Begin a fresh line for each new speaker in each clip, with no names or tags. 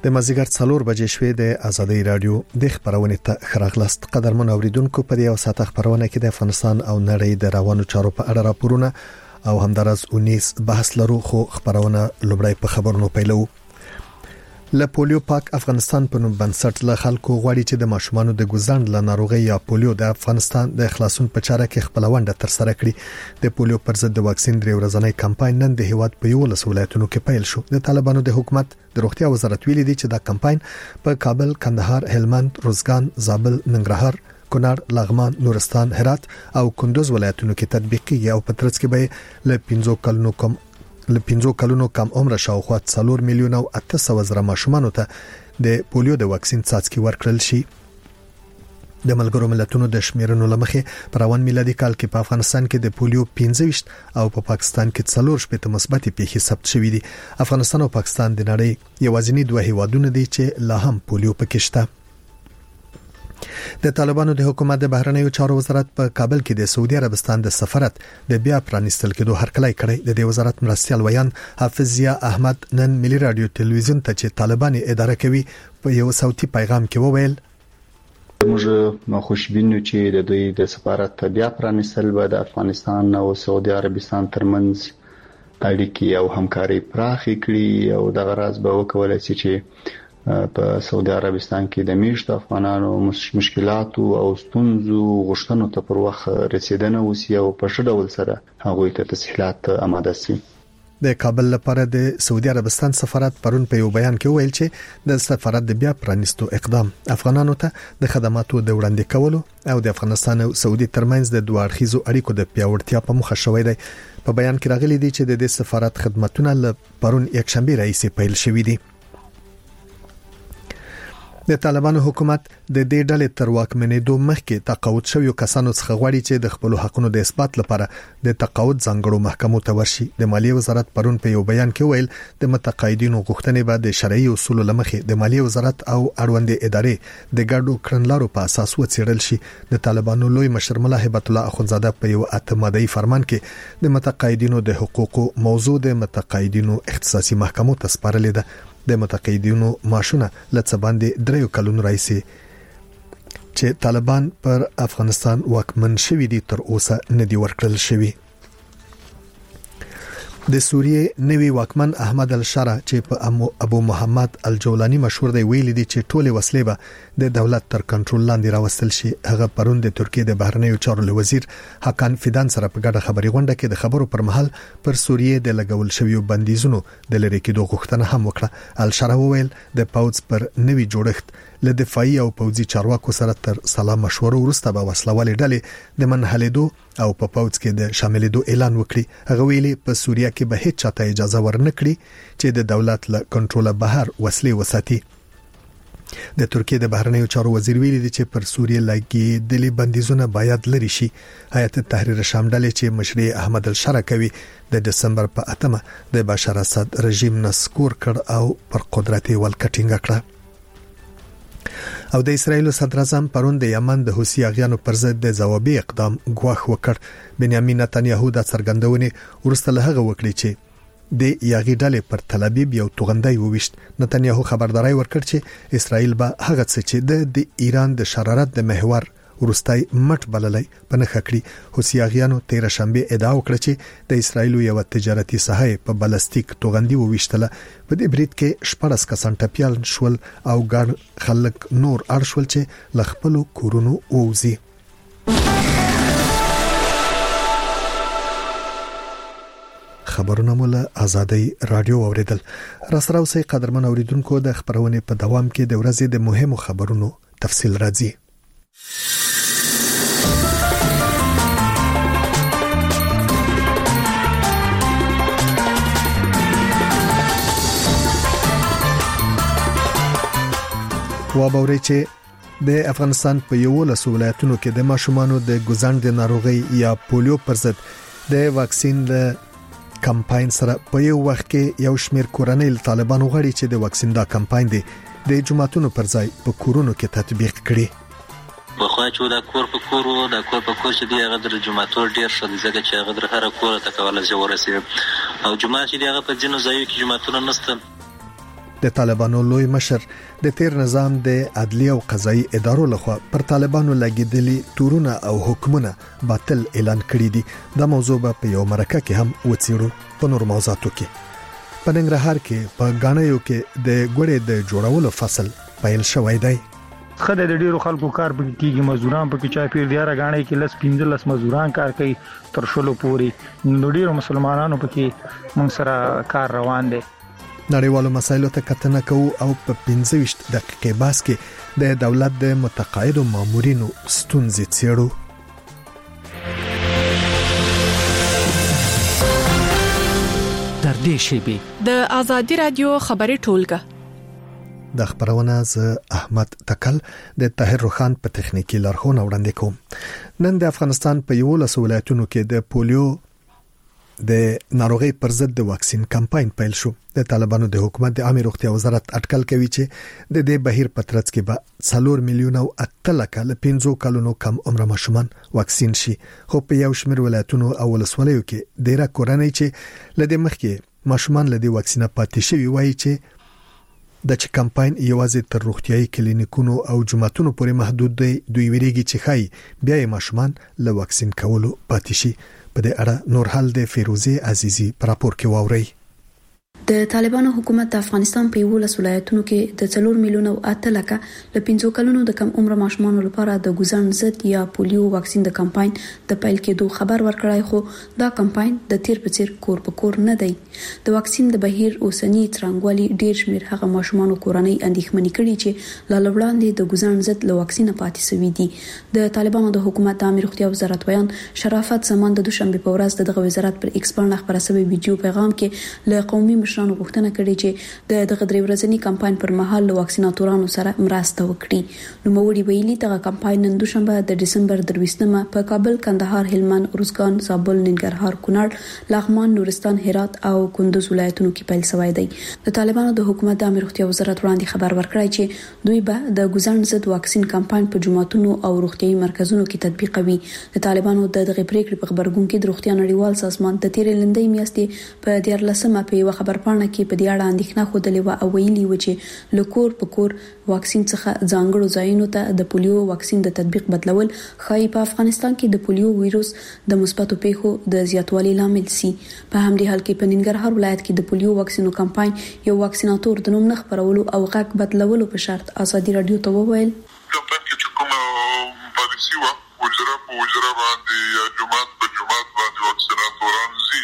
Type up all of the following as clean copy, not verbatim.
د مازیګر 4 بجې شوې د ازادي رادیو د خبرونه ته خراغلاست. قدرمن اوریدونکو په دې او ساعت خبرونه کې د افغانستان او نړۍ د روانو چارو په اړه راپورونه او همدارس 19 بحث لرو. خو خبرونه لومړی په خبرونو پیلو. له پولیو پاک افغانستان په نوم بنسټ له خلکو غواړي چې د ماشومانو د ګوزند له ناروغي یا پولیو د افغانستان د خلاصون په چاره کې خپل ونډه تر سره کړي. د پولیو پر ضد د واکسین درې ورځنی کمپاین نن د هیواد په 11 ولایتونو کې پیل شو. د طالبانو د حکومت د روغتیا وزارت ویلي دی چې دا کمپاین په کابل، کندهار، هلمند، روزګان، زابل، ننګرهار، کونړ، لغمان، نورستان، هرات او کندوز ولایتونو کې تطبیقي او په ترڅ کې به له 15 کلونو کم عمر شاوخوا 4 میلیون او 800 زره ماشومان ته د پولیو د واکسین څاڅکي ورکړل شي. د ملګرو ملتونو د شمیرنو لمخې په روان میلادي کال کې په افغانستان کې د پولیو 15 او په پاکستان کې 4 مثبت پیښې ثبت شوې دي. افغانستان او پاکستان د نړۍ یوازینی دوه هیوادونه دي چې لا هم پولیو پکې شته. د طالبانو د حکومت د بهرنیو چارو وزارت په کابل کې د سعودي عربستان د سفارت د بیا پرانیستل کېدو هرکلی کړی. د دې وزارت مرستیال ویان حافظ ضیا احمد نن ملي رادیو ټلویزیون ته چې طالبان اداره کوي په یو صوتي پیغام کې وویل:
موږ خوشبینو چې د دوی د سفارت بیا پرانیستل به د افغانستان او سعودي عربستان ترمنځ اړیکې او همکاري پراخې کړي او د غرض به وکولای شي چې په سعودي عربستان کې د میشتو افغانانو مشکلاتو او ستونزو غوښتنو ته پر وخت رسیدنه وسی او په ښه ډول سره هغوی ته تسهیلات آماده شي.
د کابل لپاره د سعودي عربستان سفارت پرون په یو بیان کې ویل چې د سفارت د بیا پرانیستو اقدام افغانانو ته د خدماتو د وړاندې کولو او د افغانستان او سعودي ترمنځ د دوه اړخیزو اړیکو د پیاوړتیا په موخه شوې دی. په بیان کې راغلي دي چې د سفارت خدماتونه له پرون یکشنبه راځي پیل شوې دي. د طالبانو حکومت د دې ډلې تر واکمنېدو مخکې تقاعد شویو کسانو څخه غواړي چې د خپل حقونو د اثبات لپاره د تقاعد ځانګړو محکمو ته ورشي. د مالیې وزارت پرون په یو بیان کې ویل د متقاعدینو غوښتنې به د شرعي اصولو لمخې د مالیې وزارت او اړوندې ادارې د ګډو کړنلارو په اساس وڅېړل شي. د طالبانو لوی مشر ملا هیبت الله اخونزاده په یو اتمادي فرمان کې د متقاعدینو د حقوقو موضوع د متقاعدینو اختصاصي محکمو ته سپارلې ده. د متقاعدینو معاشونه لڅ باندې 3 کلونو راځي چې طالبان پر افغانستان واکمن شوي دي تر اوسه نه دی ورکړل شوی. د سوریې نوی واکمن احمد الشرع چې په ابو محمد الجولانی مشهور دی ویلي دي چې ټوله وسلې به د دولت تر کنټرول لاندې راوستل شي. هغه پرون د ترکیه د بهرنیو چارو وزیر حقان فیدان سره په ګډه خبري غونډه کې د خبرو پر مهال پر سوریې د لګول شویو بندیزونو د لری کېدو غوښتنه هم وکړه. الشرع وویل د پاوځ پر نوی جوړښت له دفاعي او پوځي چارواکو سره تر سلام مشورو وروسته به وسلوالې ډلې د منحلېدو او په پاوځ کې د شاملېدو اعلان وکړي. هغه ویلي په سوریه کې به هیڅ چاته اجازه ورنکړي چې د دولت له کنټرول بهر وسلې وساتي. د ترکیه د بهرنیو چارو وزیر ویلي دی چې پر سوریه لګي د بندیزونه باید لري شي. هیئت تحریر شام ډلې چې مشري احمد الشرع کوي د دسمبر په 8 د بشار اسد رژیم نسکور کړ او پر قدرت ولکټینګ کړ. او د اسرایل صدر اعظم پرون د یمن د حوثي اغیانو پر ضد د ځوابي اقدام غواخ وکړ. بنیامین نتنیاهو د څرګندونې ورسته له هغه وکړي چې د یاغي ډلې پر تل ابیب یو توغندای وويشت. نتنیاهو خبرداري ورکړ چې اسرایل به هغه څه چې د ایران د شرارت د محور ورستای مټ بللای په نخښه کړی. حوثیاغیانو 13 شنبه ادعا وکړه چې د اسرایل یو تجارتي ساحه په بلستیک توغندي وويشتله. په دې بریټ کې 14 کسان ټپيال شول او ګڼ خلک نور اړ شول چې لخپلو کورونو ووزي. خبرونه مولا ازادي رادیو اوریدل. راسره اوسې قدرمن اوریدونکو د خبرونه په دوام کې د ورځې د مهمو خبرونو تفصیل راځي. وابوري چې د افغانستان په 11 ولایتونو کې د ماشومانو د ګوزند د ناروغي یا پولیو پر ضد د واکسین د کمپاین سره په یو وخت کې یو شمېر کورنۍ طالبانو غواړي چې د واکسین دا کمپاین دی د جماعتونو پر ځای په کورونو کې تطبیق کړي.
بخوا چې دا کور په کور چې دی هغه د جماعتور ډیر شول ځکه چې هغه در هر کور ته کولای شي ورسي او جماعت چې هغه په ځینو ځایو کې جماعتونه نشته.
د طالبانو لوی مشر د تیر نظام د عدلی او قضایي ادارو لخوا پر طالبانو لګیدلي تورونه او حکمونه باطل اعلان کړي دي. د موضوع په یو مرکه کې هم وڅېړو. په نور موضوعاتو کې په ننګرهار کې په غاڼیو کې د ګوړې د جوړولو فصل پیل شوی دی.
خدای د ډیرو خلکو کار پکې کیږي، مزدوران پکې چا پیر دیاره غاڼې کې لس 15 مزدوران کار کوي تر شلو پوري. نو ډیرو مسلمانانو پکې موږ سره کار روان دي.
نړیوالو مسایلو ته کتنه کوو او په 15 دقیقې باس کې د دولت د متقاعدو مامورینو ستونزې څېړو.
در دې شیبه
د آزادي رادیو خبري ټولګه
د خبرونه ز احمد تکل د طاهر روخان په تخنیکی لارښوونه وړاندې کوم. نن د افغانستان په 11 ولایتونو کې د پولیو د ناروغي پر ضد د واکسین کمپاین پیل شو. د طالبانو د حکومت د عامه روغتیا وزارت اټکل کوي چې د دې بهیر په ترڅ کې به 4 میلیون او 8 لک له 15 کلونو کم عمر ماشومان واکسین شي. خو په یو شمېر ولایتونو او ولسوالیو کې ډیره کورنۍ چې لدې مخکې ماشومان لدې واکسینه پاتې شوی وایي چې د چ کمپاین یوازې تر روغتيایي کلینیکونو او جمعتونو پورې محدود دی. دوی ویریږي چې خای بیا یې ماشومان له واکسین کولو پاتې شي. په دې اړه نور حل د فیروزي عزیزي پر راپور کې واوري.
د طالبانو حکومت د افغانستان په 11 ولایتونو کې د 4 میلیون او 8 لک له 15 کلونو د کم عمر ماشومان لپاره د ګوزن ضد یا پولیو واکسین د کمپاین د پیل کېدو خبر ورکړای، خو دا کمپاین د تیر په څیر کور په کور نه دی. د واکسین د بهیر اوسنی ترنګوالي ډیر شمیر هغه ماشومان او کورنۍ اندېښمنې کړي چې لاله وړاندې د ګوزن ضد له واکسین پاتې سوي دي. د طالبانو د حکومت د عامه روغتیا وزارت ویان شرافت زمان د دوشنبه په ورځ دغه وزارت پر ایکس باندې خبره شوی ویډیو پیغام کې له قومي مشرانو غوښتنه کړې چې دغه درې ورځنی کمپاین پر مهال له واکسیناتورانو سره مرسته وکړي. نو موري ویلي دغه کمپاین نن دوشنبه د دسمبر 23مه په کابل، کندهار، هلمند، ارزګان، زابل، ننګرهار، کونړ، لغمان، نورستان، هرات او کندوز ولایتونو کې پیل شوی دی. د طالبانو د حکومت د عامه روغتیا وزارت وړاندې خبر ورکړی چې دوی به د ګوزن ضد واکسین کمپاین په جمعتونو او روغتيایي مرکزونو کې تطبیقوي. د طالبانو د دغه پریکړې په خبرګون کې د روغتیا نړیوال سازمان د تیرې لندۍ میاشتې په 14مه په یو خبرپاڼه کې په دې اړه اندېښنه خوده و او ویلي و چې لکور په کور واکسین څخه ځانګړو ځایونو ته د پولیو واکسین د تطبیق بدلول خای په افغانستان کې د پولیو وایروس د مثبتو پیښو د زیاتوالي لامل سي. په همدې حال کې په ننګرهار ولایت کې د پولیو واکسینو کمپاین یو واکسیناتور د نوم نه خبرولو او غږ بدلولو په شرط آزادي رادیو ته وویل
کمپاین کې کومه پالیسي و وجره په وجره باندې یا جماعت په جماعت باندې واکسیناتوران زی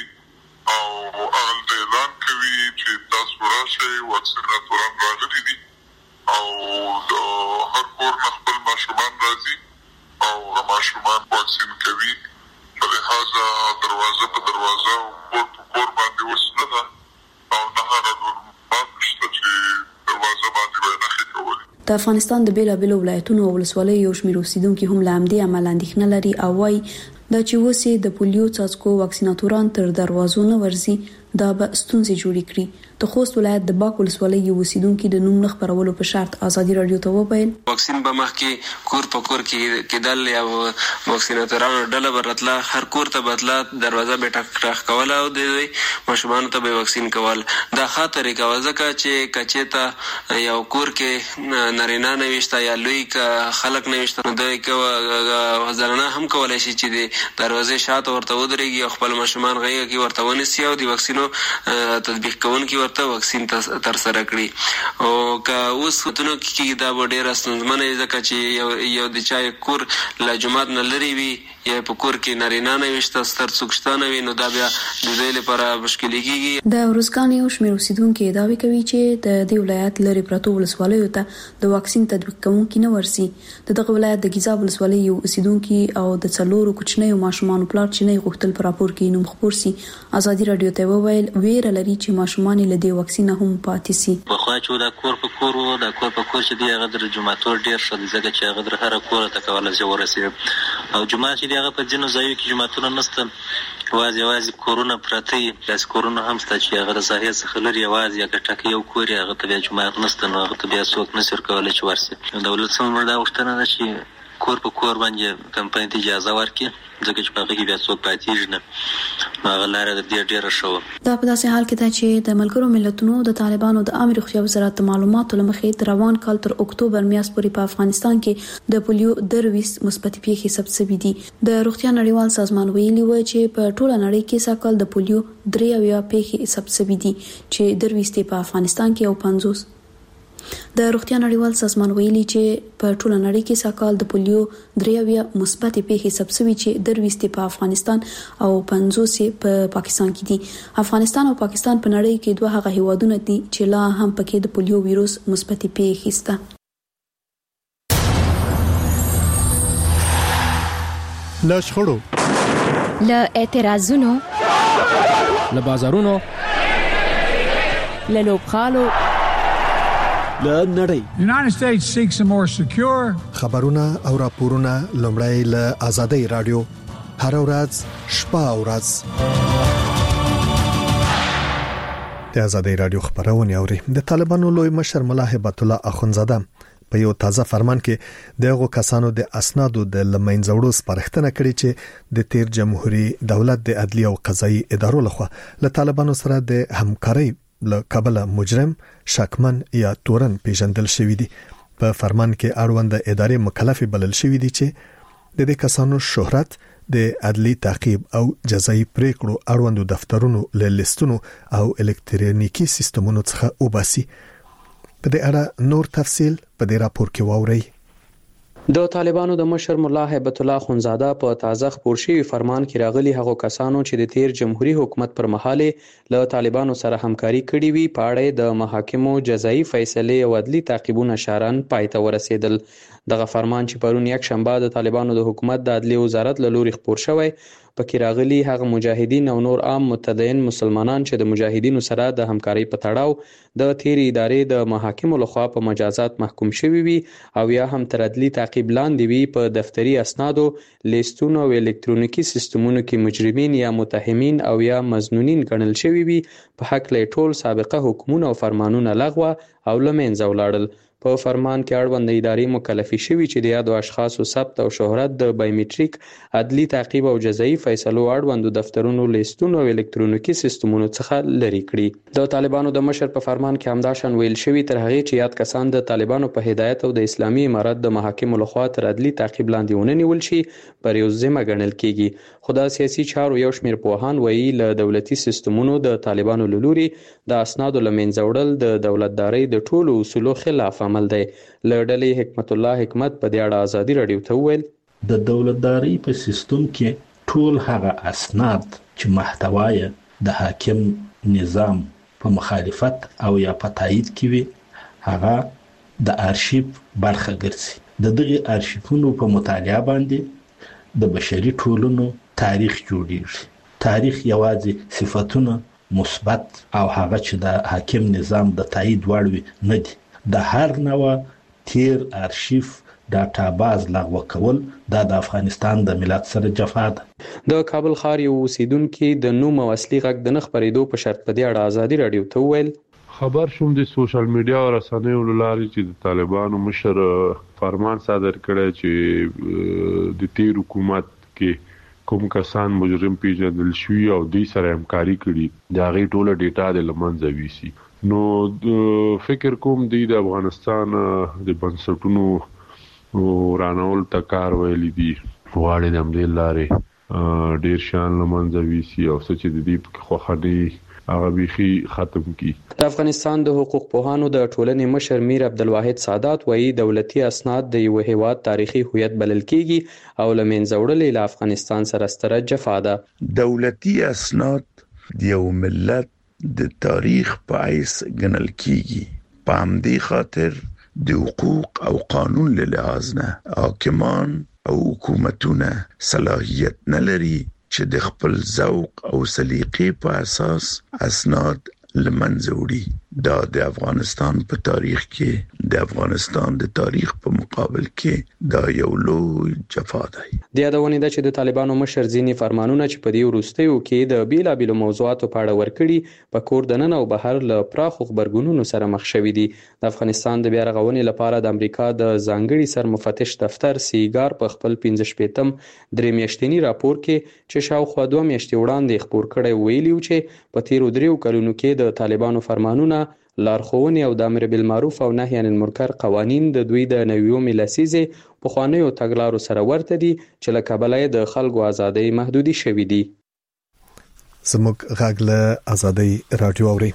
او اغل اعلان کوي چې تاسو راشئ واکسیناتوران راغلي دي او د هر کور نه خپل ماشومان راځي او ماشومان واکسین کوي. په لحاظه دروازه په دروازه کور په کور باندې وسنه ده او نه هغه ماشته چې دروازه باندې باندې کوي.
د افغانستان د بیلابیلو ولایتونو او ولسوالیو یو شمېر اوسیدونکو هم لامدي عمل اندېښنه لري او وايي دا چې وسې د پولیو څاڅکو واکسیناتوران تر دروازو نه ورځي دا به ستونزې جوړې کړي. د خوست ولایت د باک ولسوالۍ یو اوسیدونکو د نوم نه خبرولو په شرط آزادي رادیو ته وویل
واکسین به مخکې کور په کور کې کېدل یا واکسیناتورانو ډله برتله هر کور ته بدله دروازه به ټک کوله او د ماشومان ته به واکسین کول. دا خاطر کوي ځکه چې کچېته یو کور کې نارینه نوښت یا لوی ک خلک نوښت د وزرانه هم کولای شي چې د دروازې شاته ورته ودرېږي او خپل ماشومان غیږ کې ورته ونیسي او د واکسینو تطبیق کوونکي ورته واکسین تر سره کړي. او که اوس وتونو کې دا ډېر ستونزمنه ځکه چې یو د چا کور له جماعت نه لري وي یا په کور کې نارینه نوښت ستر څوکشتانه وي نو دا بیا د دې لپاره مشکل کېږي.
د ورزګان یو شمېر اوسیدونکو دعوی کوي چې د دې ولایت لري پروتو ولسوالیو ته د واکسین تطبیق کوونکي نه ورسي. دغه ولایت د ګیزاب ولسوالۍ یو اوسیدونکو او د څلورو کوچنیو ماشومان پلار چې نه غوښتل پر راپور کې نوم خبر سي. آزادي رادیو ته وویل ویره لري چې ماشومان له دې واکسین هم پاتې سي.
په خوا چې دا کور په کور د کور په کور چې دی هغه د جمعتور ډیر شو ځکه چې هغه در هر کور ته کول زه ورسېم او جمعه چې هغه په ځینو ځایو کې جمعتونه نشته واځي کورونه پرتی داس کورونه هم ست چې هغه د ظاهر څخه لري واځي هغه ټکی یو کور هغه ته بیا جمعه نشته نو هغه ته بیا څوک نشر کولای چې ورسي. دولت څنګه دا وختنه ده چې کور په کور باندې کمپاین ته اجازه ورکړي، ځکه چې په هغه کې بیا څوک پاتېږي نه. هغه لاره د دې ډېره ښه وه.
دا په داسې حال کې ده چې د ملګرو ملتونو د طالبانو د عامه روغتیا وزارت د معلوماتو له مخې د روان کال تر اکتوبر میاشتې پورې په افغانستان کې د پولیو 23 مثبتې پیښې ثبت شوې دي. د روغتیا نړیوال سازمان ویلي و چې په ټوله نړۍ کې ساکال د پولیو 3 پیښې ثبت شوې دي چې 23 په افغانستان کې او 50. د روغتیا نړیوال سازمان ویلي چې په ټوله نړۍ کې ساکال د پولیو 3 مثبتې پیښې ثبت شوې چې 23 په افغانستان او 50 په پاکستان کې دي. افغانستان او پاکستان په نړۍ کې دوه هغه هیوادونه دي چې لا هم پکې د پولیو ویروس مثبتې پیښې شته.
له شخړو،
له اعتراضونو،
له بازارونو،
له لوبغالو،
له نړۍ.
United States seeks a more secure.
خبرونه او راپورونه لومړی له آزادۍ رادیو هر ورځ شپه او ورځ د آزادۍ رادیو خبرونه اوري. د طالبانو لوی مشر ملا هبت الله اخونزاده په یو تازه فرمان کې دغه کسانو د اسنادو د لمنځوړو سپارښتنه کړې چې د تیر جمهوریت دولت د عدلی او قضایي ادارو لخوا له طالبانو سره د همکارۍ له کابل مجرم، شکمن یا تورن پیژندل شوی دی. په فرمان کې اړوند ادارې مکلف بلل شوی دي چې د دې کسانو شهرت د عدلی تعقیب او جزایي پریکړو اړوند دفترونو له لیستونو او الکترونیکی سیستمونو څخه وباسي. په دې اړه نور تفصیل په دې راپور کې واورئ.
د طالبانو د مشر ملا هبت الله اخونزاده په تازه خبر شوی فرمان کې راغلي هغو کسانو چې د تیر جمهوریت حکومت پر مهال له طالبانو سره همکاري کړې وي په اړه د محاکمو جزایي فیصله او عدلی تعقیبونه شارن پای ته ورسېدل. دغه فرمان چې پرون یک شنبه د طالبانو د حکومت د عدلی وزارت له لوري خبر شوی پکې راغلي هغه مجاهدین او نور عام متدین مسلمانان چې د مجاهدینو سره د همکارۍ په تړاو د تیر ادارې د محاکمو لخوا په مجازات محکوم شوی وي او یا هم تر عدلی تعقیب لاندې وي په دفتری اسنادو، لیستونو او الکترونیکی سیستمونو کې مجرمین یا متهمین او یا مظنونین ګڼل شوی وي په حق له ټول سابقه حکمونه او فرمانونه لغوه او لمنځه ولاړل. په فرمان کې اړوند ادارې مکلفي شوي چې د یادو اشخاصو ثبت او شهرت د بایومټریک عدلی تعقیب او جزایي فیصلو اړوند دفترونو، لیستونو او الکترونیکی سیستمونو څخه لري کړي. د طالبانو د مشر په فرمان کې همداشان ویل شوی تر هغه چې یاد کسان د طالبانو په هدایت او د اسلامي امارت د محاکمو لخوا تر عدلی تعقیب لاندې ونیول شي پر یو ذمہ ګڼل کیږي. خو د سیاسي چارو یو شمېر پوهان وایي له دولتي سیستمونو د طالبانو له لوري د اسنادو له منځه وړل د دولتدارۍ د ټولو اصولو خلاف عمل دی. له ډلې حکمت الله حکمت په دې اړه آزادي رادیو ته وویل
د دولتدارۍ په سیستم کې ټول هغه اسناد چې محتوای د حاکم نظام په مخالفت او یا په تایید کې وي هغه د ارشیف برخه ګرځي. د دغه ارشیفونو په مطالعه باندې د بشري ټولنو تاریخ جوړیږي. تاریخ یوازې صفاتونه مثبت او هغه چې د حاکم نظام د تایید وړ وي نه دي. د هر نوع تیر ارشیف ډاټاباز لغوه کول د افغانستان د ملت سره جفا ده.
د کابل ښار یو اوسیدونکو د نوم او اصلي غږ د نه خبرېدو په شرط په دې اړه آزادي رادیو ته وویل
خبر شوم د سوشل میډیا او رسنیو لارې چې د طالبانو مشر فرمان صادر کړی چې د تیر حکومت کې کوم کسان مجرم پیژندل شوي او دوی سره همکاري کړي دا غي ټوله ډیټا د لمنځه ویسي. نو فکر کوم د افغانستان د بنسټونو رانول تکار ویلي دي غواړي د همدې لارې ډیر شان لمنځه ویسي او څه چې د دې خوخني هغه بيخي ختم کی.
د افغانستان د حقوق پوهانو د ټولنې مشر میر عبدالواحد سادات وایي دولتي اسناد د یو هیواد تاریخي هویت بلل کیږي او لمنځه وړل له افغانستان سره ستره جفا ده.
دولتي اسناد د یو ملت د تاریخ په حیث ګڼل کیږي. په همدې خاطر د حقوق او قانون له لحاظ نه حاکمان او حکومتونه صلاحیت نه لري چې د خپل ذوق او سلیقې په اساس اسناد لمنځه وړي. دا د افغانستان په تاریخ کې د افغانستان د تاریخ په مقابل کې دا یو لوی جفا دی.
د یادونه ده چې د طالبانو مشر ځینی فرمانونه چې په دې وروستیو کې د بیلابیلو موضوعاتو په اړه ورکړي په کور دننه او بهر له پراخو خبرګونونو سره مخ شوي دي. د افغانستان د بیا رغونې لپاره د امریکا د ځانګړي سرمفتش دفتر سیګار په خپل 15 درې میاشتنی راپور کې چې شاوخوا 2 میاشتې وړاندې خبر کړی ویلیو چې په تیرو 3 کلونو کې د طالبانو فرمانونه لارښوونې او د امر بالمعروف او نهي عن المنکر قوانین د دوی د 90 لسیزې په خوانیو تګلارو سره ورته دي چې له کبله د خلکو ازادۍ محدودي شوې دي.
زموږ غاګله ازادۍ رادیو اوري.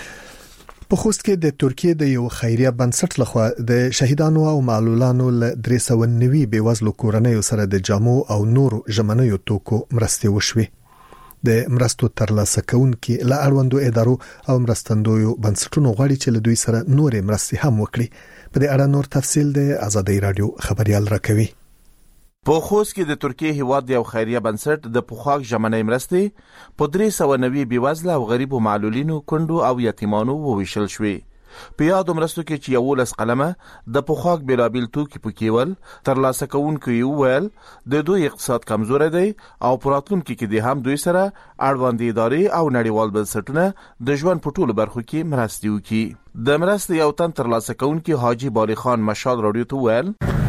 په خوست کې د ترکیه د یو خیریه بنسټ لخوا د شهیدانو او معلولانو ل 390 بیوزلو کورنیو سره د جامو او نورو ژمنیو توکو مرستې وشوي. د مرستو ترلاسه کوونکي له اړوندو ادارو او مرستندویو بنسټونو غواړي چې له دوی سره نورې مرستې هم وکړي. په دې اړه نور تفصیل د ازادۍ رادیو خبريال راکوي.
په خوست کې د ترکیه هیواد یو خیریه بنسټ د پوخاک ژمنې مرستې په 390 بیوزله او غریب معلولینو کندو او یتیمانو وویشل شوې. په یادو مرستو کې چې 11 قلمه د پوخاک بیلابیل توکي پکېول ترلاسه کوونکو یو ویل د دوی اقتصاد کمزوري دی او پراتلونکو کې د هم دوی سره اړوند ادارې او نړیوال بنسټونه د ژوند په ټولو برخو کې مرستې وکړي. د مرستې یو تن ترلاسه کوونکو حاجی بالی خان مشال رادیو ته ویل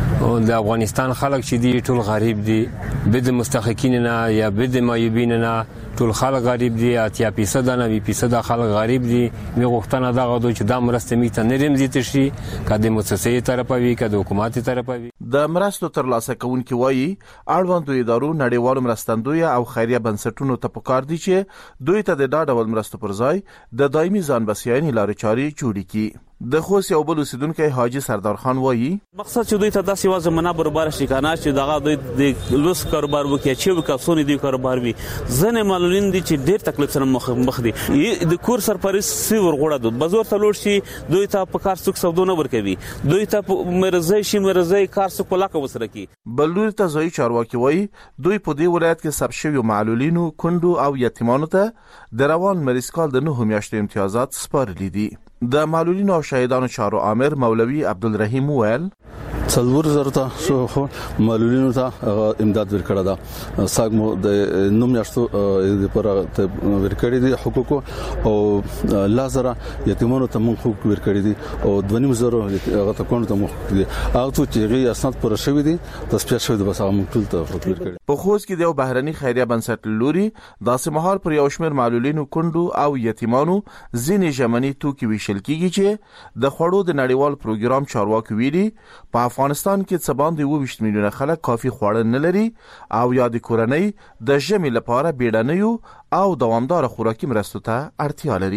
د افغانستان خلک چې دي ټول غریب دي، بد مستحقین نه یا بد مایوبین نه ټول خلک غریب دي. 80% نه 20% خلک غریب دي. می غوښتنه دا غوډو چې دا مرسته میته نرم زیات شي کله مؤسسې طرفوي کله حکومت طرفوي.
د مرستو ترلاسه کوونکو وایي اړوندو ادارو نړیوالو مرستندوی او خیریه بنسټونو ته پکار دي چې دوی ته د ډاډول مرستو پر ځای د دایمي ځان بسیاینې لارې چارې جوړې کړي. د خوست یو بل اوسیدونکو حاجی سردار خان وایي
مقصد چې دوی ته داسې وازه منه برابر شي کنه چې دغه دوی د لوس کاروبار وکړي چې وکاسونی دی کاروبار وي. ځنه معلولین دي چې ډېر تکلیف سره مخ دي. د کور سرپرست سی ورغړه د بازار ته لوړ شي دوی ته په کار څوک سودو نه ورکوي. دوی ته مرزي شي مرزي کار څوک ولاکه وسره کی.
بلور ته ځای چارواکي وایي دوی په دې ولایت کې سب شوی معلولینو کندو او یتیمانو ته د روان مریضکال د 9 میاشتې امتیازات سپارلي دي. د معلولینو او شهیدانو چارو امر مولوی عبدالرحیم ویل
څلور زرته شو معلولینو ته امداد ورکړه ده. ساګمو د 9 میاشتو پر ورکړي دي حقوق او لازره یتیمانو ته مونږ حقوق ورکړي دي او 2.5 زره هغه ته کوم ته مونږ دي او چې غي اسناد پر شوی دي تصفیه شوی دي بس هغه مونږ ټول ته حقوق ورکړي.
په خوست کې د بهرني خیریه بنسټ لوري داسې مهال پر یو شمېر معلولینو کندو او یتیمانو ځینې ژمنې توکي ویشل کیږي چې د خوړو د نړیوال پروګرام چارواکي ویلي په افغانستان کې څه باندې 20 میلیونه خلک کافي خواړه نه لري او یا د کورنۍ د ژمي لپاره بیړنیو او دوامدار خوراکي مرستو ته اړتیا لري.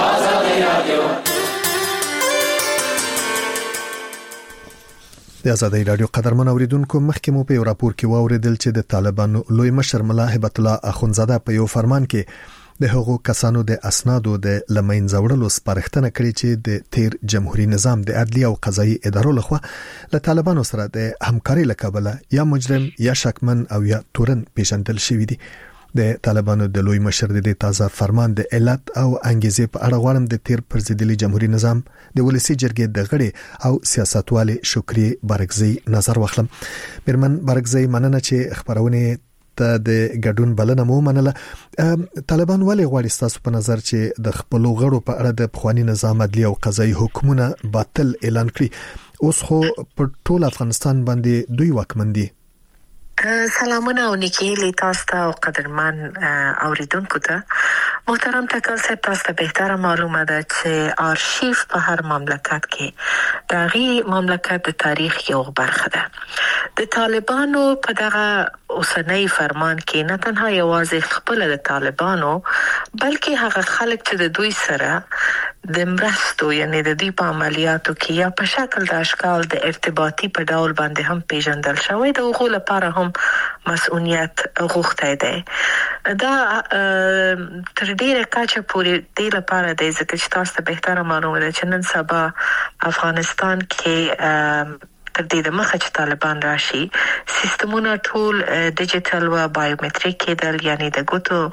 د ازادۍ رادیو قدرمن اوریدونکو مخکې مو په یو راپور کې واوریدل چې د طالبانو لوی مشر ملا هبت الله اخونزاده په یو فرمان کې د هغو کسانو د اسنادو د لمنځه وړلو سپارښتنه کړې چې د تیر جمهوریت نظام د عدلي او قضایي ادارو لخوا له طالبانو سره د همکاري لکبله یا مجرم یا شکمن او یا تورن پیژندل شوی دي. د طالبانو د لوی مشر د تازه فرمان د علت او انګیزې په اړه غواړم د تیر پرزیدلي جمهوریت نظام د ولسی جرګې د غړي او سیاستوال شکری بارګزی نظر واخلم. مرمن بارګزی مننه چې خبرونه ته د ګډون بلنه مو منله. طالبان ولې غواړي تاسو په نظر چې د خپل غړو په اړه د پخوانی نظام عدلي او قضایي حکمونه باطل اعلان کړي؟ اوس خو په ټول افغانستان باندې دوی واکمن دي.
سلامونه او نیکی تاسو ته او قدرمن اوریدونکو ته. محترم ټاکل صاحب تاسو ته بهتره معلومه ده چې آرشیف په هر مملکت کې د غي مملکت د تاریخ یو برخه ده. د طالبانو په دغه اوسنۍ فرمان کې نه تنها یوازې خپل د طالبانو بلکې هغه خلک چې د دوی سره د مرستو یعنی د دوی په عملیاتو کې یا په شکل د اشکال د ارتباطي په ډول باندې هم پیژندل شوی د هغو لپاره هم مسؤلیت غوښتی دی. دا تر ډیره کچه پورې د لپاره دی ځکه چې تاسو ته بهتره معلومه ده چې نن سبا افغانستان کې تر دې د مخه چې طالبان راشي سیستمونه ټول ډیجیټل او بایومټریک کېدل یعنی د ګوتو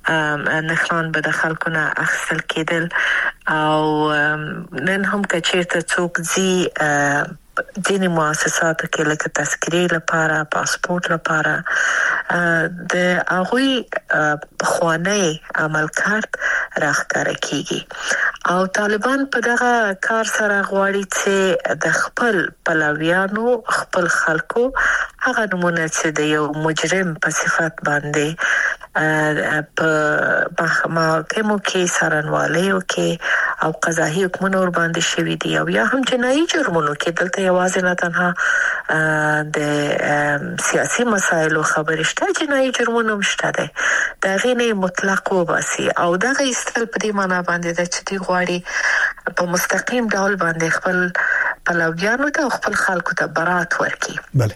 نخان به د خلکو نه اخیستل کېدل او نن هم که چیرته څوک زی ځینې مؤسساتو کې لکه تذکرې لپاره پاسپورت لپاره د هغوی پخوانی عمل کارت راښکاره کیږي او طالبان په دغه کار سره غواړي چې د خپل پلویانو خپل خلکو هغه نمونه چې د یو مجرم په صفت باندې په محکمو کې سرنوالیو کې او قضایي حکمونه ور باندې شوي دي او یا هم جنایي جرمونو کې دلته یوازې نه تنها د سیاسي مسایلو خبرې شته جنایي جرمونه مشته ده دا غینه مطلق وباسي او دغه استل په دې معنی باندې د چتي غواړي په مستقیم ډول باندې خپل پلویانو ته خپل خلکو ته برات ورکړي.
بله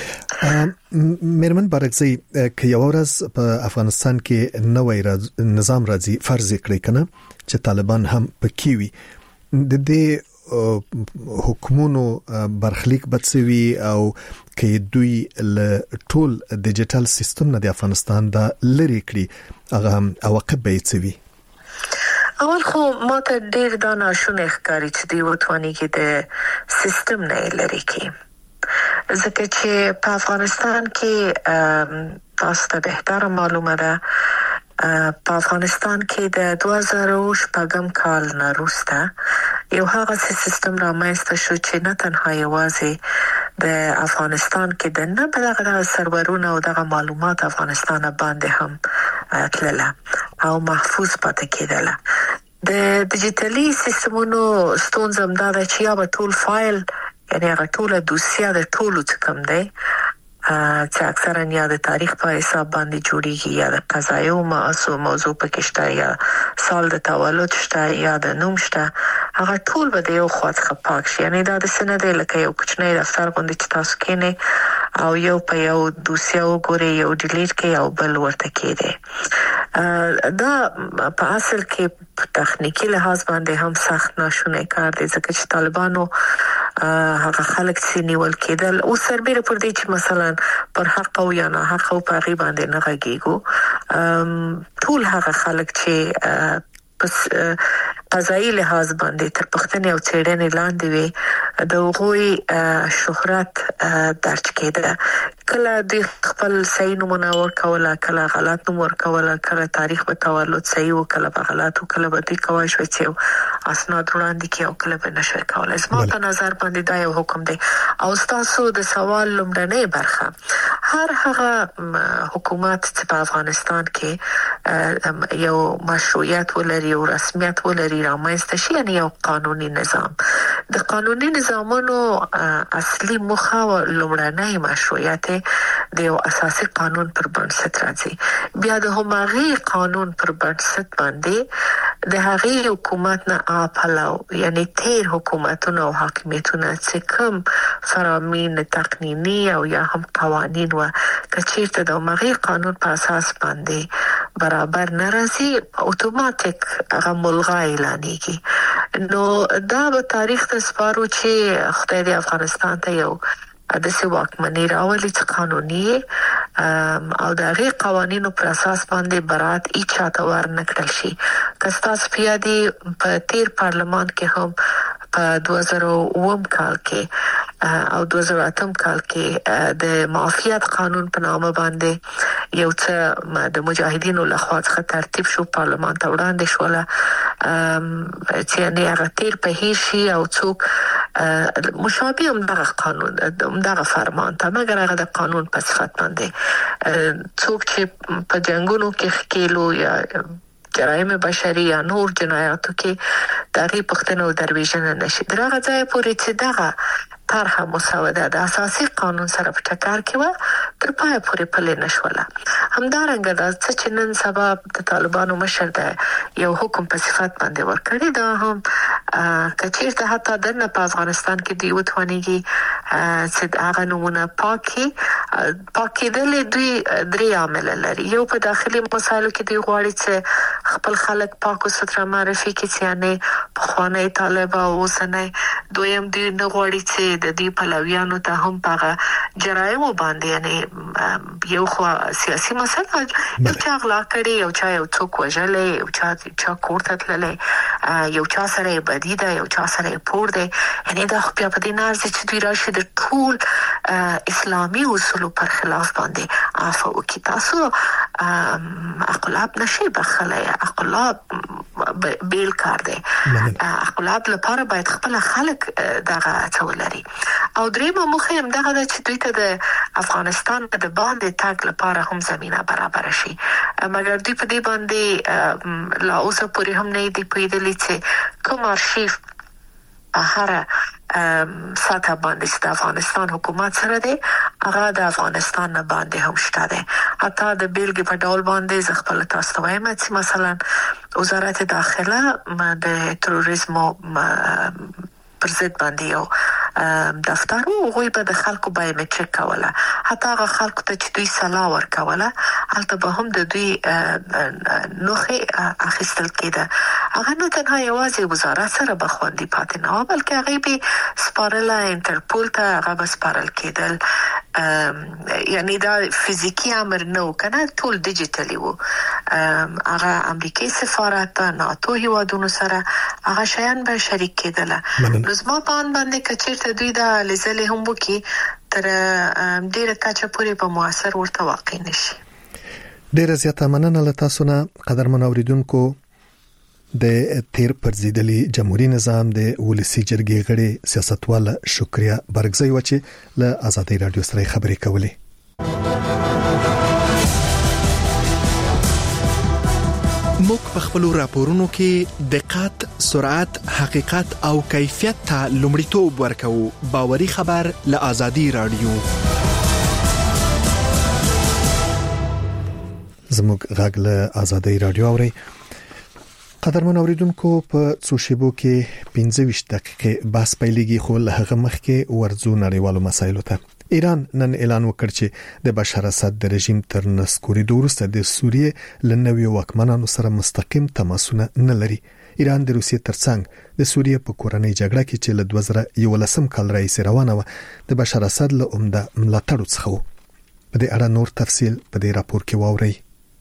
میرمن بارکزی که یو ورځ په افغانستان کې نوې نظام راځي فرض کړئ کنه چې طالبان هم پکې وي د دې حکومتونو برخلیک بدسوي او کې دوی له ټول ډیجیټل سیستم نه د افغانستان د لری کړی هغه عواقب به یې
اول خو ماته ډیر دا ناشونه ښکاري چې دی وټوانی کې د سیستم نه لری کې ځکه چې په افغانستان کې تاسو ته بهتره معلومه ده په افغانستان کې د 2008 کال نه وروسته یو هغه سیستم رامنځته شو چې نه تنها یوازې د افغانستان کې د نه بلغه سرورونه او دغه معلومات افغانستان باندې هم تلله او محفوظ پاتې کېدله د ډیجیټلي سیستمونو ستونزه هم دا ده چې یا به ټول فایل یعنی هغه ټول دوسیه د ټولو څخه کم دی چې اکثرا یا د تاریخ په حساب باندې جوړیږي یا د قضایي موضوع پکې شته یا سال د تولد شته یا د نوم شته هغه ټول به د یو خوا څخه پاک شي یعنی دا د سند لکه یو کوچنی دفتر باندې چې تاسو کېنه او یو په یو دوسیه وګورئ یو ډیلیټ کې او بل ورته کېده دا په اصل کې تخنیکی لحاظ باندې هم سخت ناشونه کار دی ځکه چې طالبانو هغه خلک چې نیول کېدل او سربېره پر دې چې مثلا پر حق او یا نه حق او په غي باندې نه غږیږي ټول هغه خلک چې پس قضایي لحاظ باندې تر پښتنې او څېړنې لاندې وي د غوي شهرت درج کېده کله د خپل صحیح نمونه ورکوله کله غلط نمونه ورکوله کله تاریخ په تولد صحیح او کله په غلط او کله به د کوي شوی چې اسناد وړاندې کې او کله به نشي کولای زما په نظر باندې دا یو حکم دی او تاسو د سوال لومړنۍ برخه هر هغه حکومت چې په افغانستان کې یو مشروعیت ولري او رسمیت ولري رامنځته شي یعنی یو قانوني نظام د قانوني نظامونو اصلي موخه او لومړنۍ مشروعیت د یو اساسي قانون پر بنسټ راځي بیا د هماغي قانون پر بنسټ باندې د هغې حکومت نه اپلاو یعنی تیر حکومتونه او حاکمیتونه چې کوم فرامین تقنینی او یا هم قوانین و کچیرته د هماغي قانون په اساس باندې برابر ناراضي اتوماتیک هغه ملغا اعلانېږي نو دا به تاریخ ته سپارو چې خدای دې افغانستان ته یو د سواکمنۍ راولي چې قانوني او د هغې قوانینو پر اساس باندې برات ایچاته ورنکړل شي کستاس پیادي په تیر پارلمان کې هم په 2009 کال کې او 2008 کال کې د معافیت قانون په نامه باندې یو څه د مجاهدینو لخوا څخه ترتیب شو پارلمان ته وړاندې شوله چې نه هغه تیر په هیڅ شي او څوک مشابه هم دغه قانون دغه فرمان ته مګر هغه د قانون په صفت باندې څوک چې په جنگونو کې خکېلو یا جرایم بشري یا نور جنایاتو کې دغه پښتنو درویژن نشي درغه ځای پورې چې دغه طرحه مسوده د اساسي قانون سره په ټکر کې و تر پای پورې پلي نشوله همدارنګه د چې نن سبا د طالبانو مشر د یو حکم په صفت باندې ورکړی دا هم کچیرته حتی د په افغانستان کې دی وټونیږي چې هغه نمونه پاکي د دوی درې عامل لري یو په داخلي مسایلو کې دی غواړي چې خپل خلک پاک او ستر معرفي کې یعنی خواني طالب او اوسنه دویم دی نه غوړي چې د دې پلویانو ته هم پغه جرایم باندې یعنی یو خو سیاسي مسله یو چا غلا کړي یو چا یو څوک وژلې یو چا کوړه تللې یو چا سره بدی ده یو چا سره پور ده یعنی دا خو په دې ناز چې دوی راشي د ټول اسلامي اصول پر خلاف باندې عفو کی تاسو اقلاب نشي بخله اقلاب بیل کار دی اقلاب لپاره باید خپل خلک دغه څولري او درېمه مخه هم دغه چې دوی ته د افغانستان د باندې تاګ لپاره هم زمينه برابر شي مګر دوی په دې باندې لا اوسه پورې هم نه دی پیدلی چې کوم ارشیف هر ساته باندې د افغانستان حکومت سره دی هغه د افغانستان نه باندې هم شته دی حتی د بیلګې په ډول باندې ز خپل تاسو وایم چې مثلا وزارت داخله د تروریزم پر ضد باندې یو دفتر او غوي په د خلکو بایومټریک کوله حتی هغه خلکو ته چې دوی سلا ورکوله البته به هم د دوی نوخه اخیستل کېده هغه نه تنها یوازې وزارت سره بخوندي پاتې نه بلکې هغه به سپارل انټرپول ته هغه به سپارل کېدل یعنی دا فزیکی امر نه کنه ټول ډیجیټلی وو هغه امریکای سفارت ناتو هیوادونو سره هغه شیان به شریک کېدل لزما باندې کچېرته دوی دا لزلې هم وکي تر ډیره کچه پورې په موثر ورته واقع نشي
ډیره زیاته مننه له تاسو نه قدرمن اوریدونکو د تیر پرزیدلی جمهوریت نظام د ولسی جرګې غړي سیاستوال شکریا برګزی و چې له آزادۍ رادیو سره خبرې کولې
موږ په خپل راپورونو کې دقت، سرعت، حقیقت او کیفیت ته لومړیتوب ورکوو. باوري خبر له آزادۍ رادیو.
زموږ غږ له آزادۍ رادیو اوري. قدرمن اوریدونکو په څو شیبو کې 15 دقیقې بحث پیلېږي خو له هغه مخکې ورځو نړیوالو مسایلو ته. ایران نن اعلان وکړ چې د بشار اسد د رژیم تر نسکورېدو وروسته د سوریې لنوي واکمنانو سره مستقیم تماسونه نه لري. ایران د روسیې ترڅنګ د سوریې په کورنۍ جګړه کې چې له 2011 کال راهیسې روانه و د بشار اسد له عمده ملاتړو څخه و. په دې اړه نور تفصیل په دې راپور کې واورئ.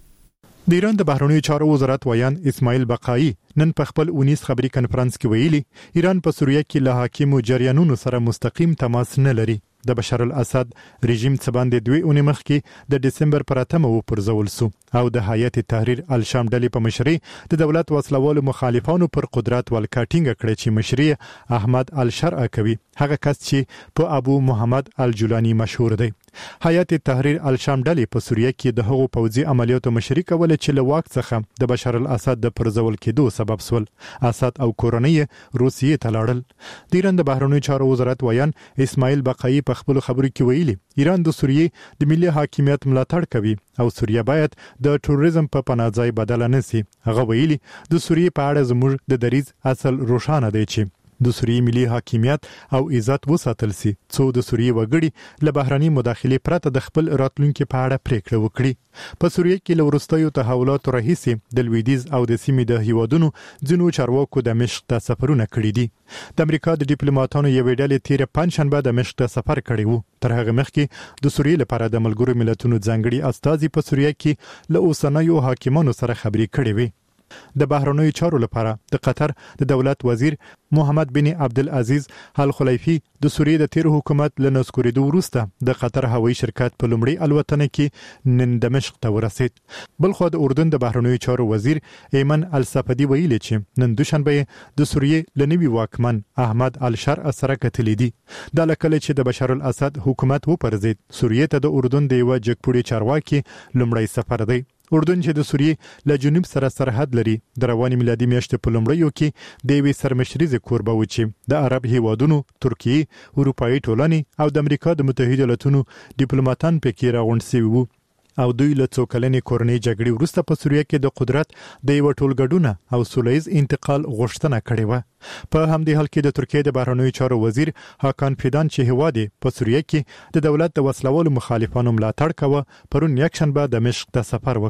د ایران د بهرنیو چارو وزارت ویان اسماعیل بقایی نن په خپل 19 خبري کانفرنس کې ویلي ایران په سوریه کې له حاکمو جریانونو سره مستقیم تماس نه لري. د بشار الاسد رژیم څخه باندې 2 اونۍ مخکې د دسمبر پر 8 و پرځول سو او د هیئت تحریر الشام ډلې په مشرۍ د دولت وسلوالو مخالفانو پر قدرت ولکاټینګ کړی چې مشري احمد الشرع کوي هغه کس چې په ابو محمد الجولانی مشهور دی. هیئت تحریر الشام ډلې په سوریه کې د هغو پوځي عملیاتو مشري کوله چې له واک څخه د بشار الاسد د پرځول کېدو سبب سول. اسد او کورنۍ روسیې ته لاړل. د ایران د بهرنیو چارو وزارت ویان اسماعیل بقایی په خپل خبرو کې ویلي ایران د سوریې د ملي حاکمیت ملاتړ کوي او سوریه باید د ټوریزم په پناهځای بدل نه شي. هغه ویلي د سوریې په اړه زموږ د دریځ اصل روښانه دی چې د سوریې ملي حاکمیت او عزت وساتل سي څو د سوریې وګړي له بهراني مداخلې پرته د خپل راتلونکو په اړه پریکړه وکړي. په سوریه کې له ورستیو تحولاتو راهیسې د لویدیز او د سیمې د هیوادونو ځینو چارواکو د دمشق ته سفرونه کړي دي. د امریکا د ډیپلوماټانو یو ډلې تیر پنځشنبه د دمشق ته سفر کړی وو. تر هغه مخکې د سوریې لپاره د ملګرو ملتونو ځانګړي استازي په سوریه کې له اوسنیو حاکمانو سره خبرې کړې وي. د بهرنیو چارو لپاره د قطر د دولت وزیر محمد بن عبدالعزیز ال خلیفی د سوریې د تیر حکومت له نسکورېدو وروسته د قطر هوایي شرکت په لومړي الوتنه کې نن دمشق ته ورسید. بلخو د اردن د بهرنیو چارو وزیر ایمن الصفدی ویلي چې نن دوشنبه د سوریې لنوي واکمن احمد الشرع سره کتلې دي. د لکه چې د بشار الاسد حکومت وپرځید سوریې ته د اردن د یو جګپوړي چارواکي لومړی سفر دی. اردن چې د سوریې له جنوب سره سرحد لري د رواني میلادي میاشتې په لومړیو کې د یوې سرمشریزې کوربه و چې د عرب هیوادونو، ترکیې، اروپایي ټولنې او د امریکا د متحده ایالاتونو ډیپلوماټان پکې راغونډ شوي وو او دوی له څو کلنې کورنۍ جګړې وروسته په سوریه کې د قدرت د یو ټولګډونه او سولهییز انتقال غوښتنه کړې و. په همدې حال کې د ترکیې د بهرنیو چارو وزیر هاکان فیدان چې هیواد په سوریه کې د دولت د وسلوالو مخالفانو ملاتړ کوي پرون یکشنبه دمشق ته سفر وکړ.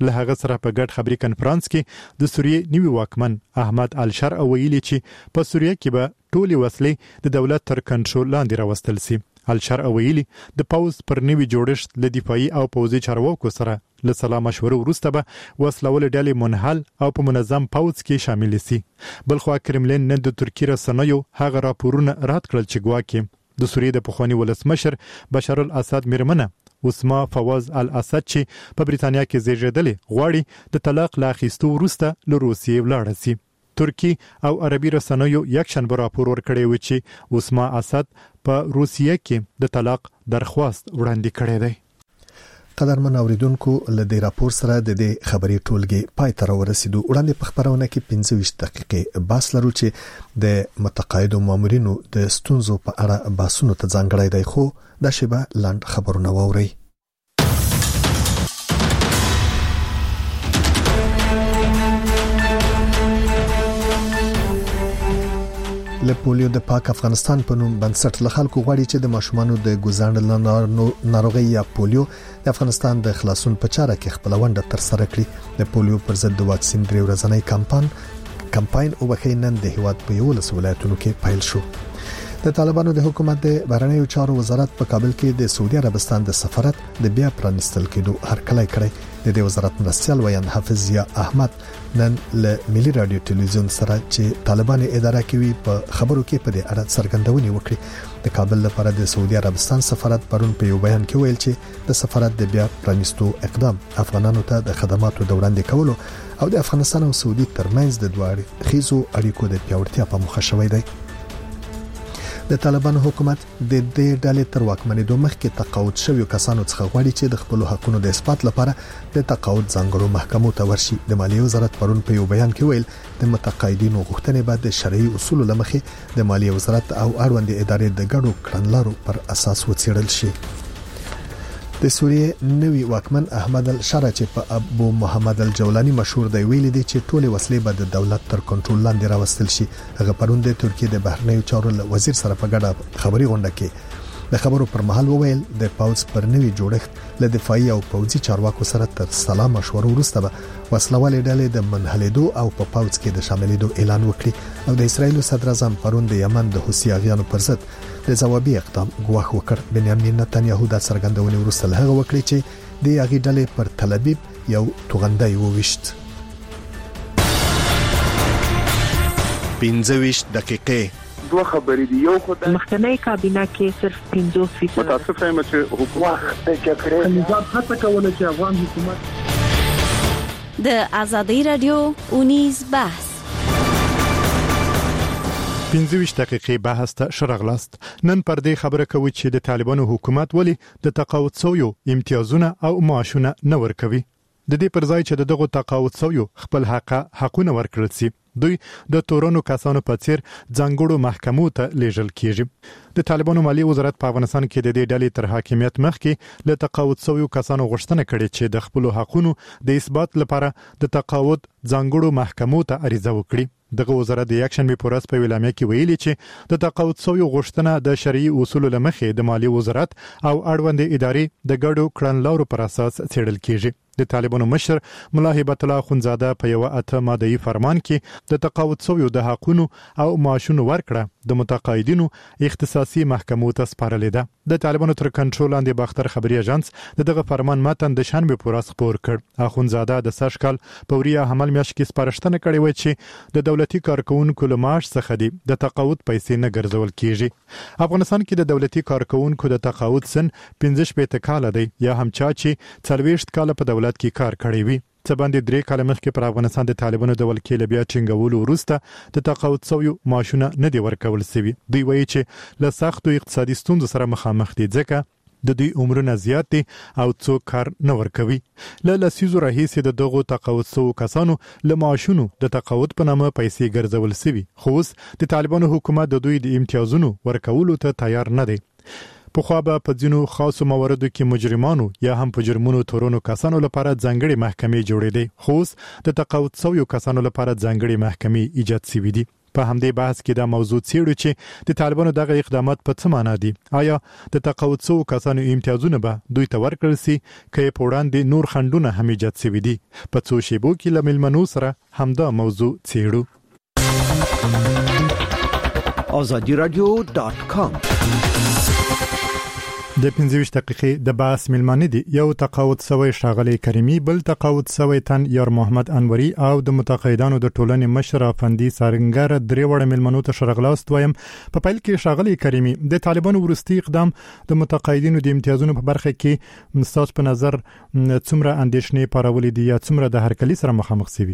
له هغه سره په ګډ خبري کانفرنس کې د سوریې نیوي واکمن احمد الشرع ویلي چې په سوریې کې به ټولي وسلې د دولت تر کنټرول لاندې راوستل شي. الشرع ویلي د پاوز پر نیوي جوړښت له دفاعي او پوځي چارواکو سره له سلا مشورو وروسته به وسلول ډلې منحل او په منظم پاوز کې شامل شي. بلخوا کرملین نن د ترکیې رسنیو هغه راپورونه رد کړل چې ګواکې د سوریې د پخواني ولسمشر بشار الاسد میرمنه اسما فواز الاسد چې په بریتانیا کې زیږیدلې غواړي د طلاق لا اخیستو وروسته له روسیې ولاړه شي. ترکی او عربي رسنیو یکشنبه راپور ورکړی و چې اسما اسد په روسیې کې د طلاق درخواست وړاندې کړی دی.
قدرمن اوریدونکو له دې راپور سره د دې خبري ټولګي پای ته ورسېدو. وړاندې په خبرونه کې 25 دقیقې بحث لرو چې د متقاعدو مامورینو د ستونزو په اړه بحثونو ته ځانګړی دی، خو دا شیبه لاند خبرونه ووري. له پولیو د پاک افغانستان په نوم بنسټ له خلکو غواړي چې د ماشومانو د ګوزاڼ ناروغي یا پولیو د افغانستان د خلاصون په چاره کې خپل ونډه تر سره کړي. د پولیو پر ضد د واکسین 3 ورځنی کمپاین او بخینن د هیواد په 11 ولایتونو کې پیل شو. د طالبانو د حکومت د بهرنیو چارو وزارت په کابل کې د سعودي عربستان د سفارت د بیا پرانستل کېدو هرکلی کړی. د دې وزارت مرستیال ویان حافظ ضیا احمد نن له ملي رادیو ټلویزیون سره چې طالبان اداره کوي په خبرو کې په دې اړه څرګندونې وکړي. د کابل لپاره د سعودي عربستان سفارت پرون په یو بیان کې ویل چې د سفارت د بیا پرانستو اقدام افغانانو ته د خدماتو د وړاندې کولو او د افغانستان او سعودي ترمنځ د دوه اړخیزو اړیکو د پیاوړتیا په موخه شوی دی. د طالبانو حکومت د دې ډلې تر واکمنېدو مخکې تقاعد شویو کسانو څخه غواړي چې د خپل حقوقو د اثبات لپاره د تقاعد ځانګړو محکمو ته ورشي. د مالیې وزارت پرون په یو بیان کې ویل د متقاعدینو غوښتنې باید د شرعي اصولو لمخې د مالیې وزارت او اړوند ادارې د ګډو کړنلارو پر اساس وڅېړل شي. د سوریې نوی واکمن احمد الشرع چې په ابو محمد الجولانی مشهور دی ویلي دي چې ټولې وسلې به د دولت تر کنټرول لاندې راوستل شي. هغه پرون د ترکیې د بهرنیو چارو وزیر سره په ګډه خبري غونډه کې د خبرو پر مهال وویل د پاوز پر نوی جوړښت له دفاعي او پوځي چارواکو سره تر سلا مشورو وروسته به وسلوالې ډلې د منحلېدو او په پاوز کې د شاملېدو اعلان وکړي. او د اسرایل صدر اعظم پرون د یمن د حوثي اغیانو پر ضد د ځوابي اقدام غواخ وکړ. بنیامین نتنیاهو د څرګندونې وروسته هغه وکړي چې د هغې ډلې پر تل ابیب یو توغندی وویشت. 15 دقیقې
دوه خبرې دي. یو خو د
مخکنی کابینه کې صرف 50%
متاسفه یم چې حکومت د جګړې نظام هڅه کوله چې افغان حکومت
د ازادي رادیو اونیز بحث
15 دقیقې بحث ته شرغلاست. نن پر دې خبره کوي چې د طالبانو حکومت ولی د تقاعد سویو امتیازونه او معاشونه نه ورکوي. د دې پر ځای چې دغه تقاعد سویو خپل حقونه ورکړل شي، دوی د تورونو کسانو په څیر ځانګړو محکمو ته لیږل کیږي. د طالبانو مالی وزارت په افغانستان کې د دې ډلې تر حاکمیت مخکې له تقاعد سویو کسانو غوښتنه کړې چې د خپل حقونو د اثبات لپاره د تقاعد ځانګړو محکمو ته عریضه وکړي. دغه وزارت د یکشنبه په ورځ په ویلامه کې ویلي چې د تقاعد سویو غوښتنه د شرعي اصولو لمخې د مالی وزارت او اړوند ادارې د ګډو کړنلارو پر اساس څېړل کیږي. د طالبانو مشر ملا هیبت الله اخونزاده په یو 8 ماده‌ای فرمان کې د تقاعد سویو د حقونو او معاشونو ورکړه د متقاعدینو اختصاصي محکمو ته سپارلې ده. د طالبانو تر کنټرول لاندې باختر خبري اژانس دغه فرمان متن د شنبه په ورځ خبر کړ. اخونزاده د سږ کال په وریا حمل میاشت کې سپارښتنه کړې و چې د دولتي کارکونکو له معاش څخه د تقاعد پیسې نه ګرځول کیږي. افغانستان کې د دولتي کارکونکو د تقاعد سن 15 کال دی، یا هم چا چې 40 کال په دولت کې کار کړی وي. څه باندې 3 کال مخکې پر افغانستان د طالبانو د ولکې بیا ټینګولو وروسته د تقاعد سویو معاشونه نه دی ورکول شوی. دوی وایي چې له سختو اقتصادي ستونزو سره مخامخ دي، ځکه د دوی عمرونه زیات دي او څوک کار نه ورکوي. له لسیزو راهیسې د دغو تقاعد سوو کسانو له معاشونو د تقاعد په نامه پیسې ګرځول شوي، خو اوس د طالبانو حکومت د دوی د امتیازونو ورکولو ته تیار نه دی. پخوا به په ځینو خاصو مواردو کې مجرمانو یا هم په جرمونو تورونو کسانو لپاره ځانګړي محکمې جوړېدې، خو اوس د تقاعد سویو کسانو لپاره ځانګړي محکمې ایجاد شوي دي. په همدې بحث کې دا موضوع څېړو چې د طالبانو دغه اقدامات په څه معنا دي. آیا د تقاعد شوو کسانو امتیازونه به دوی ته ورکړل سي که په وړاندې نور خنډونه هم ایجاد شوي دي؟ په څو شیبو کې له میلمنو سره همدا موضوع څېړو.
azadiradio.com
د 15 دقیقې د بحث میلمانه دي. یو تقاعد شوی ښاغلی کریمي، بل تقاعد شوی تن یار محمد انوري او د متقاعدانو د ټولنې مشر افندي سارنګر درې وړ میلمنو ته شرغلاست وایم. په پیل کې ښاغلی کریمي، د طالبانو وروستي اقدام د متقاعدینو د امتیازونو په برخه کې ستاسو په نظر څومره اندېښنې پارولې دي یا څومره د هرکلي سره مخامخ شوي؟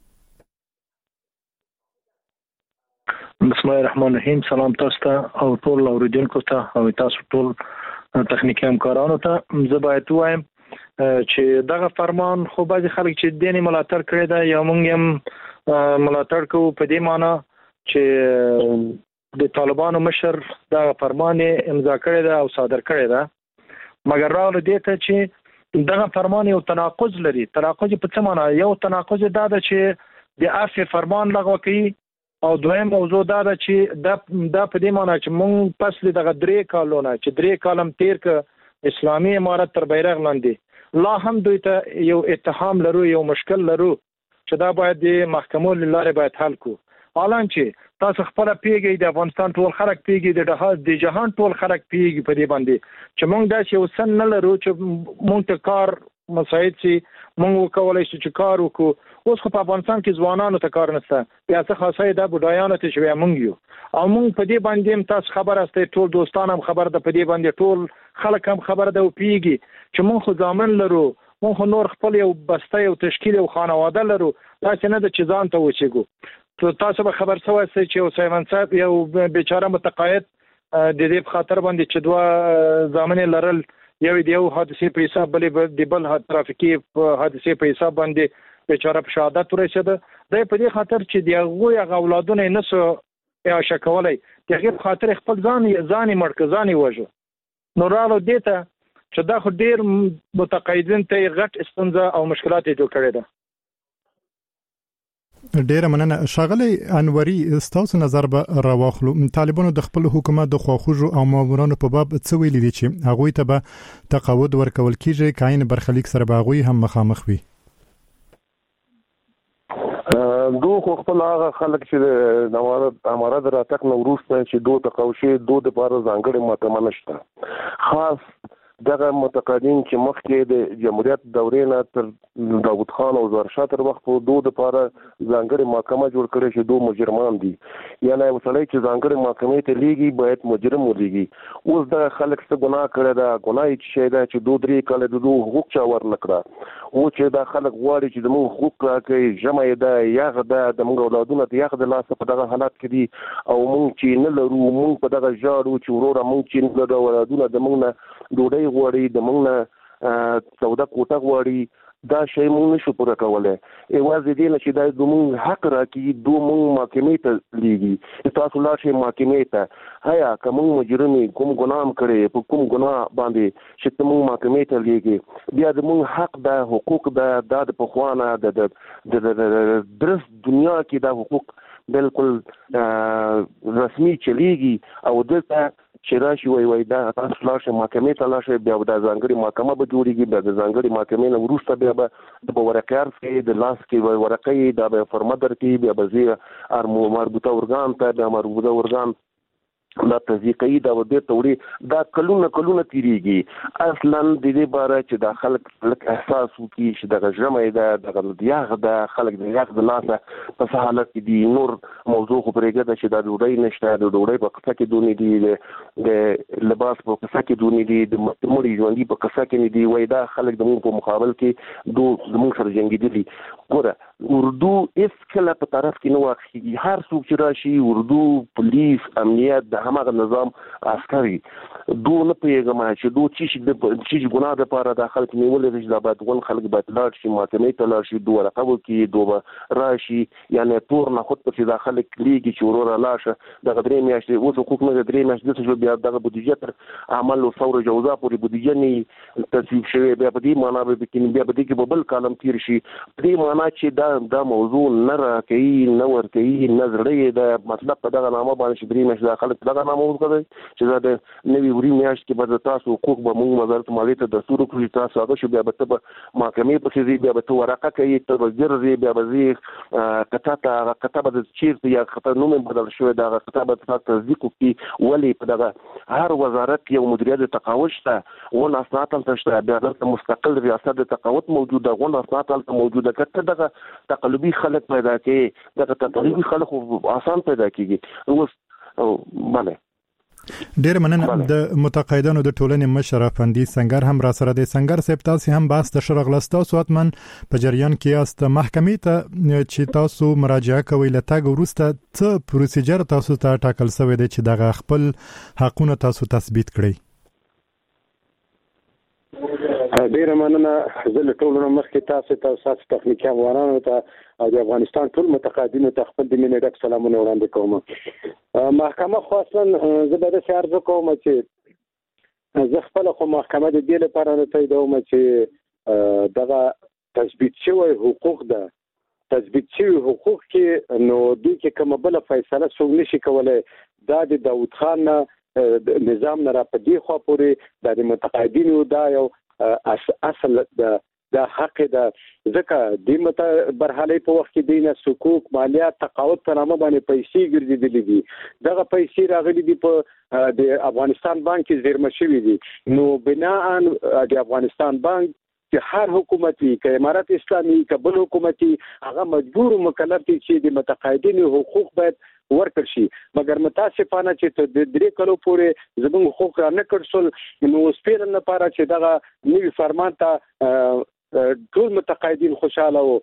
بسم الله الرحمن الرحیم. سلام تاسو ته او ټول اوریدونکو ته او تاسو ټول تخنیکی همکارانو ته. زه باید وایم چې دغه فرمان خو بعضی خلک چې دیني ملاتړ کړی دا یا موږ هم ملاتړ کوو په دې معنی چې د طالبانو مشر دغه فرمان امضا کړی دا او صادر کړی دا، مګر راغله دې ته چې دغه فرمان یو تناقض لري. تناقض په څه معنی؟ یو تناقض دا ده چې د عفو فرمان لغوه کوي او دویم موضوع دا ده چې دا په دې معنی چې مونږ پس دغه 3 کالونه چې 3 کالم تیر ک اسلامي امارت تر بیرغ لاندې لا هم دوی ته یو اتهام لرو، یو مشکل لرو چې دا باید د محکمو لاره باید حل کو. حالان چې تاسو خپل پیګي د افغانستان ټول خلک پیګي د جهان ټول خلک پیګي په دې باندې چې مونږ دا یو سن نه لرو چې مونږ ته کار مساعد سي، مونږ کولای شو چې کار وکړو. اوس خو په افغانستان کې ځوانانو ته کار نشته، بیا څه خاصه ده بډایانو ته چې مونږ یو او مونږ په دې باندې تاسو خبر استه، ټول دوستان هم خبر ده، په دې باندې ټول خلک هم خبر ده او پیګي چې مونږ خو ځامن لرو، مونږ خو نور خپل یو بسته یو تشکیل او خانواده لرو، دا چې نه ده چې ځان ته وچېګو. تاسو به خبر سوی سئ چې سیمن صاحب یو بیچاره متقاعد د دې په خاطر باندې چې دوه ځامن لرل، یو حادثه په حساب بلې د بل ترافیکي حادثه په حساب باندې بیچاره په شهادت ورسېده. دا په دې خاطر چې د هغوی اولادونه نسو اعاشه کولای، دغه په خاطر خپل ځان مرکزاني وژه. نو راغلو دې ته چې دا خو ډیر متقاعدین ته غټ استونزه او مشکلات جوړ کړي ده.
ډیره مننه. ښاغلی انوري، ستاسو نظر به راواخلو. طالبانو د خپل حکومت د خواخوږو او مامورانو په باب څه ویلي دي چې هغوی ته به تقاعد ورکول کیږي که عین برخلیک سره به هغوی هم مخامخ وي؟
دو خو خپل هغه خلک چې د امارت راتګ نه وروسته چې دو تقاوشي دو د پاره ځانګړې محکمه نشته. خاص دغه متقاعدین چې مخکې د جمهوریت دورې نه تر داود خان او زرشاه تر وخت په دو د پاره ځانګړې محکمه جوړ کړي چې دو مجرمان دي، یعنی وسړی چې ځانګړې محکمې ته لیږي باید مجرم ولېږي. اوس دغه خلک څه ګناه کړی ده، ګناه یې څه ده چې 2-3 کاله د دوه حقوق چا ورنکړه. او چې دا خلک غواړي چې د موږ حقوق راکړي، جمع یې ده یغه ده د موږ اولادونه د یغه د لاسه په دغه حالات کې دي او موږ چې نه لرو، موږ په دغه ژاړو چې وروره موږ چې نه لرو، اولادونه د موږ نه ډوډۍ غواړي، د موږ نه سودا کوټه غواړي. دا شی موږ نشو پوره کولای. یوازې دې نه چې دا دوی حق راکړي، دوی موږ محکمې ته لیږي. تاسو لاړ شئ محکمې ته، هيا کوم مجرم کوم ګناه کړی، په کوم ګناه باندې چې موږ محکمې ته لیږي، بیا د موږ حق دا حقوق دا د پخوانه د درس دنیا کې دا حقوق بالکل رسمي چلیږي او دلته چې راشي وای دا تاسو لاشه محکمې ته لاشه، بیا د ځانګړي محکمه به جوړیږي، بیا د ځانګړي محکمې نه وروسته بیا به د ورقیار کې د لاس کې ورقې دا به فرما درکې، بیا به زی مربوطه ارګان ته بیا مربوطه ارګان دا تذیقی دا ودې توري دا کلونه تیریږي. اصلا د دې باره چې دا خلک احساس وکړي چې دغه ژمه ده، دغه دیاغه ده، خلک د یاغ د لاسه په حالت کې دي. نور موضوع خو پرېږده چې دا ډوډۍ نشته، د ډوډۍ په قصه کې دونې دي، د لباس په قصه کې دونې دي، د مړي ژوندي په قصه کې نه دي. وای دا خلک د موږ په مقابل کې د موږ سره جنګېدلي. ګوره اردو هیڅ کله په طرف کې نه واخیږي. هر څوک چې راشي اردو، پولیس، امنیت د هماغه نظام عسکري دو نه پیغام چې دو چې ګناه د پاره د خلک نیولې چې دا باید ون خلک باید لاړ شي محکمې ته لاړ شي، دوه رقم کې دوه راشي، یعنی تور نه خود په دا خلک لیږي چې ورور لاشه دغه درې میاشتې اوس حقوق نه درې میاشتې چې بیا دغه بودیجه تر عمل او ثور جوزا پورې بودیجه نه تصویب شوی، بیا په دې معنا به کې بیا په دې کې بل کالم تیر شي. په دې معنا چې دا دا موضوع نه راکوي نه ورکوي نه زړه د مطلب په دغه نامه باندې چې درې میاشتې خلک دغه نامه وکړي چې دا د نوي وري میاشت کې به تاسو حقوق به موږ وزارت مالیې ته دستور کړی تاسو هغه شو بیا به ته محکمې په کې بیا به ورقه کوي ته به ګرځي بیا به کتابه د چیرته یا خطر نوم بدل شوی دا کتابه تصدیق کوي ولی په دغه هر وزارت یو مدیریت تقاعد شته ون اسناد هم شته بیا د مستقل ریاست د تقاعد موجوده ون اسناد هم موجوده کته دغه تقلبي خلک پیدا کوي دغه تقلبي خلک آسان پیدا کیږي اوس بله
ډیر مننه د متقاعدانو د ټولنې مشر افندي سنگر هم را سره د سنگر سپ تاسو هم بحث د شرغلستا سواتمن په جریان کې است محکمې ته چې تاسو مراجعه کوي لته ورسته څه پروسیجر تاسو ته ټاکل شوی دی چې دغه خپل حقونه تاسو تثبیت کړئ
ډیر مننه زه له ټولو مخکې تاسو تخنیکی افغانانو ته او د افغانستان ټول متقاعدینو ته خپل د مینې ډک سلامونه وړاندې کوم محکمه خاصن زه به د عرض کوم چې زه خپل خو محکمه د دې لپاره نه تاییدوم چې دغه تثبیت شوی حقوق ده تثبیت شوی حقوق کې نو دوی کې کومه بل فیصله څوک نشي کولای دا د داوود خان نظام نه را پدې خو پورې د متقاعدینو دا یو اصل د حق د ځکه د برحالي په وخت کې دینه حقوق مالیات تقاعد په نامه باندې پیسې ګرځېدلې دي دغه پیسې راغلي دي په د افغانستان بانک کې زیرمه شوې دي نو بناء د افغانستان بانک چې هر حکومتي که امارت اسلامي که بل حکومتي هغه مجبور مکلف دي چې د متقاعدینو حقوق باید ورکړ شي مګر متاسفانه چې د 3 کلو پورې زموږ حقوق را نه کړل نو سپیرن لپاره چې دغه نوی فرمان ته ټول متقاعدین خوشاله وو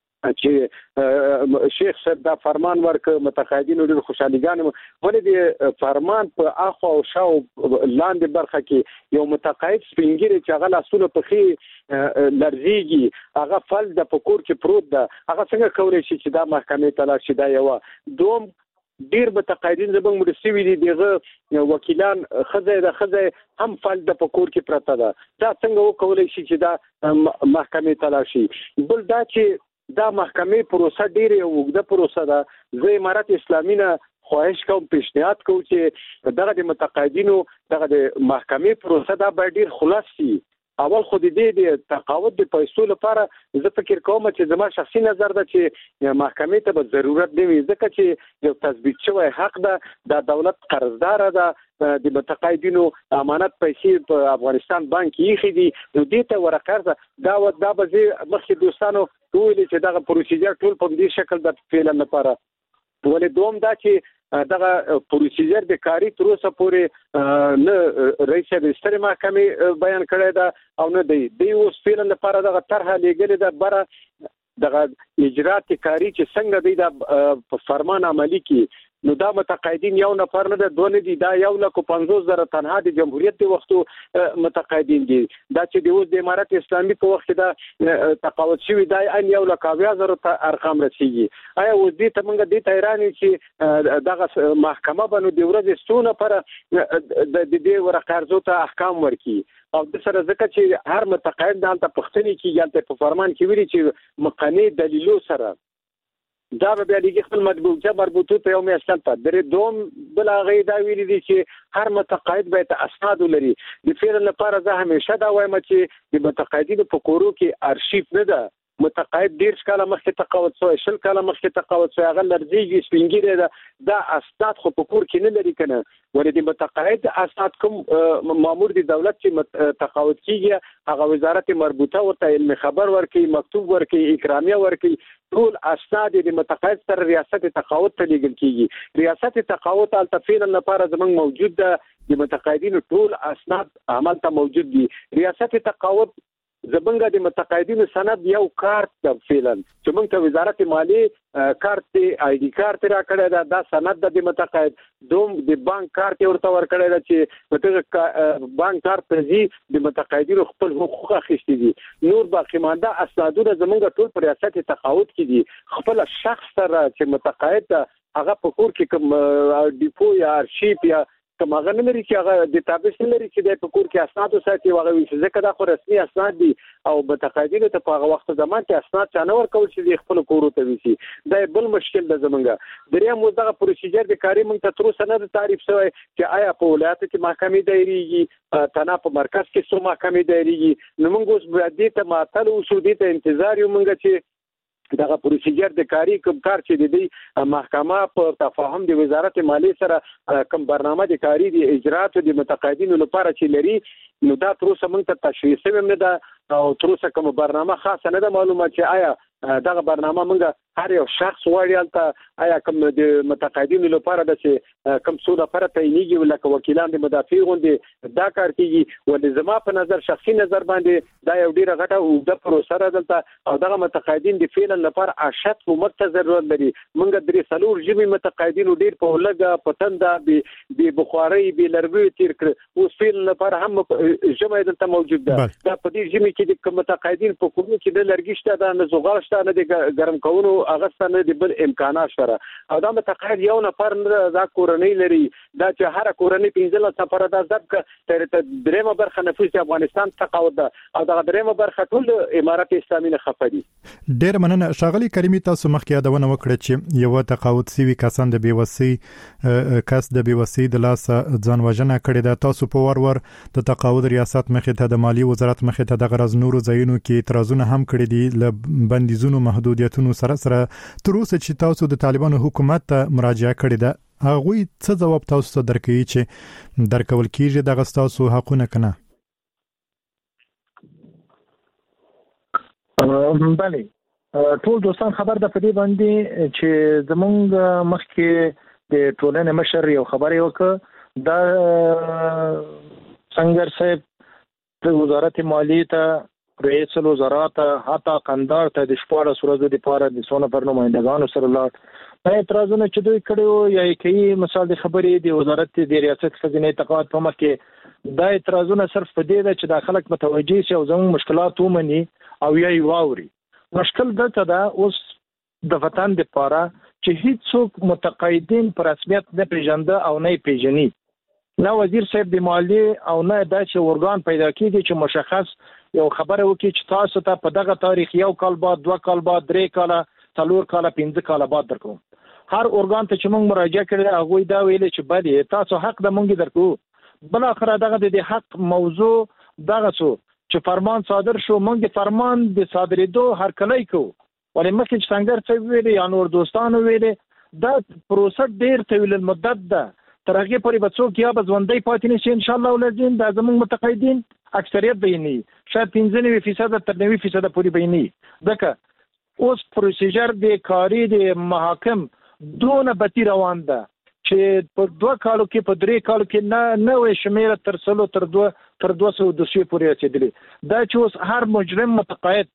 چې شیخ صاحب دا فرمان ورک متقاعدینو ډېر خوشاليګان ولې د فرمان په اخو او شاو لاندې برخه کې یو متقاعد سپینګری چې هغه لاسونه په خي لرزيږي هغه فل د پکور کې پروت ده هغه څنګه کولای شي چې دا محکمې ته لاړ شي دا یو دوم ډیر متقاعدین زموږ مرستوي دي دغه وکیلان خزه هم فل د پکور کې پرته ده دا څنګه وکولای شي چې دا محکمې ته لاړ شي بل دا چې دا محکمې پروسه ډیره وګړه پروسه ده زه امارت اسلامي نه خواهش کوم پیشنهاد کوم چې دغه د متقاعدینو دغه د محکمې پروسه دا به ډیر خلاص شي اول خو د تقاعد د پیسو لپاره زه فکر کوم چې زما شخصي نظر ده چې محکمې ته به ضرورت نه وي ځکه چې یو تثبیت شوی حق ده د دولت قرضدار ده د متقاعدینو امانت پیسې په افغانستان بانک کې خېدي نو دې ته ورقرض دا به مخکې دوستانو ټول چې دغه پروسیجر ټول په دې شکل د فعل لپاره ولې دوم دا چې دغه پروسیجر د کاری تر اوسه پورې نه رئیس د سترې محکمې بیان کړی دا او نه دی اوس فعل لپاره دغه طرحه لګلې ده بره دغه اجرات کاری چې څنګه دی د فرمان عملی کې نو دا متقاعدین یو نفر نه ده دوه نه دي دا 150,000 تنها د جمهوریت د وختو متقاعدین دي دا چې د اوس د امارت اسلامي په وخت دا تقاعد شوی دا ان 1,20,000 ارقام رسیږي آیا اوس دې ته موږ د تهران چې دغه محکمه باندې د ورځې ستونه پر د دې ورقرضو ته احکام ورکي او د سره ځکه چې هر متقاعد دلته پښتني کې یالته په فرمان کې ویلي چې مقننه دلیلو سره دا به لګي خپل مطبوعه مربوطه ته یو میاشتل په درې دوم بل هغه دا ویلي دي چې هر متقاعد باید اسناد ولري د فعل لپاره زه همیشه دا وایم چې د متقاعدینو په کورو کې ارشیف نه ده متقاعد ډیر کاله مخکې تقاعد شوی شل کاله مخکې تقاعد شوی هغه لرزيږي سپینګری ده دا اسناد خو په کور کې نه لري کنه ولې د متقاعد اسناد کوم مامور دی دولت چې تقاعد کیږي هغه وزارت مربوطه ورته علم خبر ورکي مکتوب ورکي اکرامیه ورکي ټول اسناد د متقاعد سره ریاست تقاعد ته لیږل کیږي ریاست تقاعد التفیل لپاره زمونږ موجود ده د متقاعدینو ټول اسناد عمل ته موجود دي ریاست تقاعد زبنګ د متقاعدینو سند یو کارت د فعلن چې موږ ته وزارت مالیه کارت دی آی ډی کارت را کړی دا سند د متقاعد دوم د بانک کارت ورته ور کړی دا چې متقاعد بانک کارت ته زی د متقاعدینو خپل حقوق اخیستي دي نور باقی مانده اسنادونه زمونږ ټول پر ریاست تقاعد کې دي خپل شخص سره چې متقاعد هغه په کور کې کوم ډیپو یا ارشیف یا کوم هغه نه لري چې هغه د تابع لري چې د پکور کې اسناد ساتي هغه وي چې ځکه دا خو رسمي اسناد دي او متقاعدینو ته په هغه وخت زمان کې اسناد چانه ورکول چې خپل کورو ته وي دا بل مشکل د زمونږه دریم دغه پروسیجر د کاری مونږ ته تر اوسه نه تعریف شوی چې آیا په ولایت کې محکمې دایریږي تنه په مرکز کې څو محکمې دایریږي نو موږ اوس به دې ته معطل اوسو دې ته انتظار یو موږ چې دغه پروسیجر د کاری کوم کار چې د دې محکمه په تفاهم د وزارت مالیې سره کوم برنامه د کاری د اجرات د متقاعدینو لپاره چې لري نو دا تر اوسه موږ ته تشخیص هم نه ده او تر اوسه کوم برنامه خاصه نه ده معلومه چې آیا دغه برنامه موږ هر یو شخص وړیالته آیا کوم د متقاعدینو لپاره د کوم څو لپاره تعینېږي لکه وکیلان د مدافع غوندي دا کار کیږي ولې زما په نظر شخصي نظر باندې دا یو ډیره غټه او د پروسه دلته او دغه متقاعدین د فعلا لپاره اشد کومت ضرورت لري موږ درې څلور جمعي متقاعدین ډیر په لګه پتنده به بخاري به لربي تیر کړ اوس فعلا لپاره هم جمعي دلته موجود ده دا په دې جمعي کې د متقاعدین په کوم کې د لرګشته د نزوغال شته نه د ګرم کولو اغستانه د بل امکانات شته او دا متقاعد یو نفر دا کورنۍ لري دا چې هر کورنۍ 15 سفر دا ځکه تر درېمه برخه نفوس افغانستان تقاعد ده او دا درېمه برخه ټول امارات اسلامي نه خپري
ډېر مننه ښاغلي کریمي تاسو مخکې یادونه وکړه چې یو تقاعد سوي کسان د بیوسي کس د بیوسي د لاس ځان وژنه کړې ده تاسو په ور د تقاعد ریاست مخې ته د مالی وزارت مخې ته د غرض نورو ځایونو کې اعتراضونه هم کړي دي ل بندیزونو محدودیتونو سره تر اوسه چې تاسو د طالبانو حکومت ته مراجعه کړې ده هغه څه جواب تاسو ته درکوي چې درکول کیږي دغه تاسو حقونه کنه
بله ټول دوستان خبر ده په دې باندې چې زمونږ مخکې د ټولنې مشر یو خبرې وکړه دا څنګه صاحب د وزارت مالیې ته رئیس الوزراء حتی قندار ته د 14 ورځې لپاره د سونه پر نمائندگانو سره لاړ په اعتراضونه چې دوی کړو یا کې مثال د خبرې د وزارت د ریاست خزینه تقاعد په مخ کې دا اعتراضونه صرف په دې ده چې د خلک متوجي شي او زموږ مشکلات ومني او یې واوري مشکل دته دا اوس د وطن لپاره چې هیڅوک متقاعدین په رسمیت نه پیژنده او نه پیژني نه وزیر صاحب د مالیې او نه د اورګان پیدا کیږي چې مشخص یو خبره وکړي چې تاسو ته په دغه تاریخ یو کال بعد 2 کال بعد 3 کال 4 کال 5 کال بعد درکو هر اورګان ته چې موږ مراجعه کړې هغه دا ویل چې بله تاسو حق د مونږ درکو بل اخر دغه د حق موضوع دغه څو چې فرمان صادر شو موږ فرمان د صادرېدو هر کله کو ولې مخکې چې څنګه څه ویلي یا نور دوستانو ویلي دا پروسه ډیر طویل المدت ده تر هغه پورې به څوک یا بزوندۍ پاتې نشي ان شاء الله ولزم د زموږ متقاعدین اکثریت بینی شاید 95% تر 90% پورې بینی ځکه اوس پروسیجر د کاری د محاکم دونه بتی روان ده چې په 2 کالو کې په 3 کالو کې نه وې شمیره تر 100 تر 200 دوسیې پورې رسیدلي دا چې اوس هر مجرم متقاعد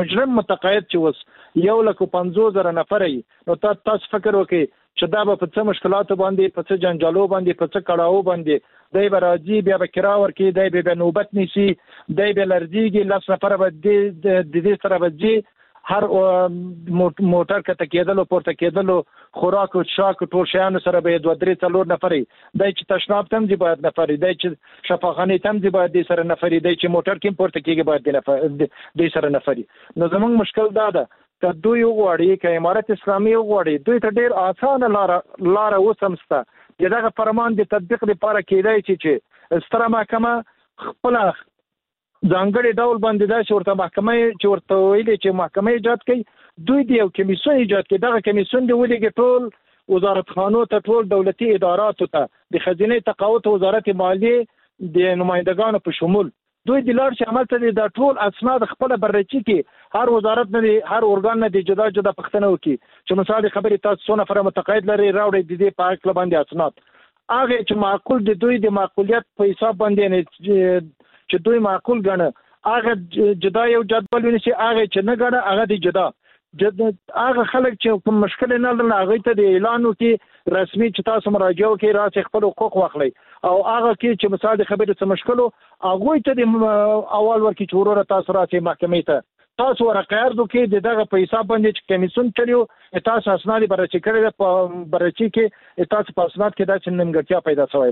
چې اوس 150,000 نفر نو تاسو فکر وکړئ چې دا په څه مشکلات باندې په څه جنجالو باندې په څه کړهو باندې دای به راځي بیا به کرا ورکي دای به نوبت نیسي دای به لرځيږي لاس نفر به د دې سره به هر موټر کې تکیدل او پورته کېدل خوراک او شاک ټول شیان سره به 2-3 نفر دای چې تشناب تم دی باید نفر دای چې شفاخانه تم دی باید سره نفر دای چې موټر کې پورته کېږي باید د سره نفر نو زمونږ مشکل دا ده که دوی وغواړي که امارت اسلامي وغواړي دوی ته ډیر اسانه لار وسمسته دغه فرمان د تطبیق لپاره کېدای چې ستره محکمه خپل ځانګړي ډول باندې دا چې ورته محکمه چې ورته ویلي چې محکمه ایجاد کړي دوی د یو کمیسیون ایجاد کړي دغه کمیسیون دی ولې ټول وزارت خانو ته ټول دولتي ادارات ته د خزینه تقاعد وزارت مالیې د نمائندگانو په شمول دوی د لار چې عمل ته د ټول اسناد خپل بررسي کې هر وزارت نه هر ارګان نه د جدا پښتنه وکي چې مثال خبرې تاسو څونه فر متقاعد لري راوړي د دې په اړه باندې اسناد هغه چې معقول د دوی د معقولیت په حساب باندې نه چې دوی معقول ګڼه هغه جدا یو جدول ونیسي هغه چې نه ګڼه هغه دی جدا هغه خلک چې کوم مشکل نه لري هغه ته د اعلان وکي رسمي چې تاسو مراجعه وکي راځي خپل حقوق واخلي او هغه کې چې مثال خبرې څه مشکل هغه ته د اول ورکی چورره تاسو راځي محکمې ته تاسو ورقه ارزو کې دغه په حساب باندې چې کمیسیون چلیو تاسو اسناد بررسي کړی په بررسي کې تاسو په اسناد کې دا چې نیمګړتیا پیدا شوې ده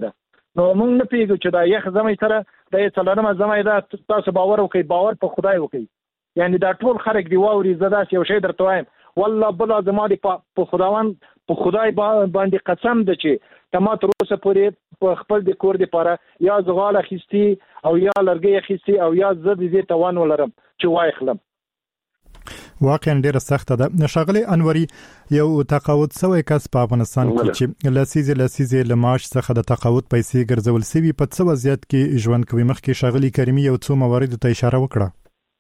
نو موږ نه پیږو چې دا یخ زمې سره د څلورمه زمې دا تاسو باور وکړئ، باور په خدای وکړئ، یعنی دا ټول خلک دی واوري زدا یو شی درته وایم والله بل زما دی په خداوند په خدای باندې قسم ده چې تما تر اوسه پورې په خپل د کور د پاره یا زغال اخیستی او یا لرګي اخیستی او یا زد دې توان ولرم چې وای خلم.
واقعا ډیره سخته ده. شاغلی انوري یو تقاعد سوی کس په افغانستان کې چې لسیزه لماش څخه د تقاعد پیسې ګرځول سوي په څه وضعیت کې ژوند کوي. مخکې شاغلی کریمي یو څو موارد ته اشاره وکړه.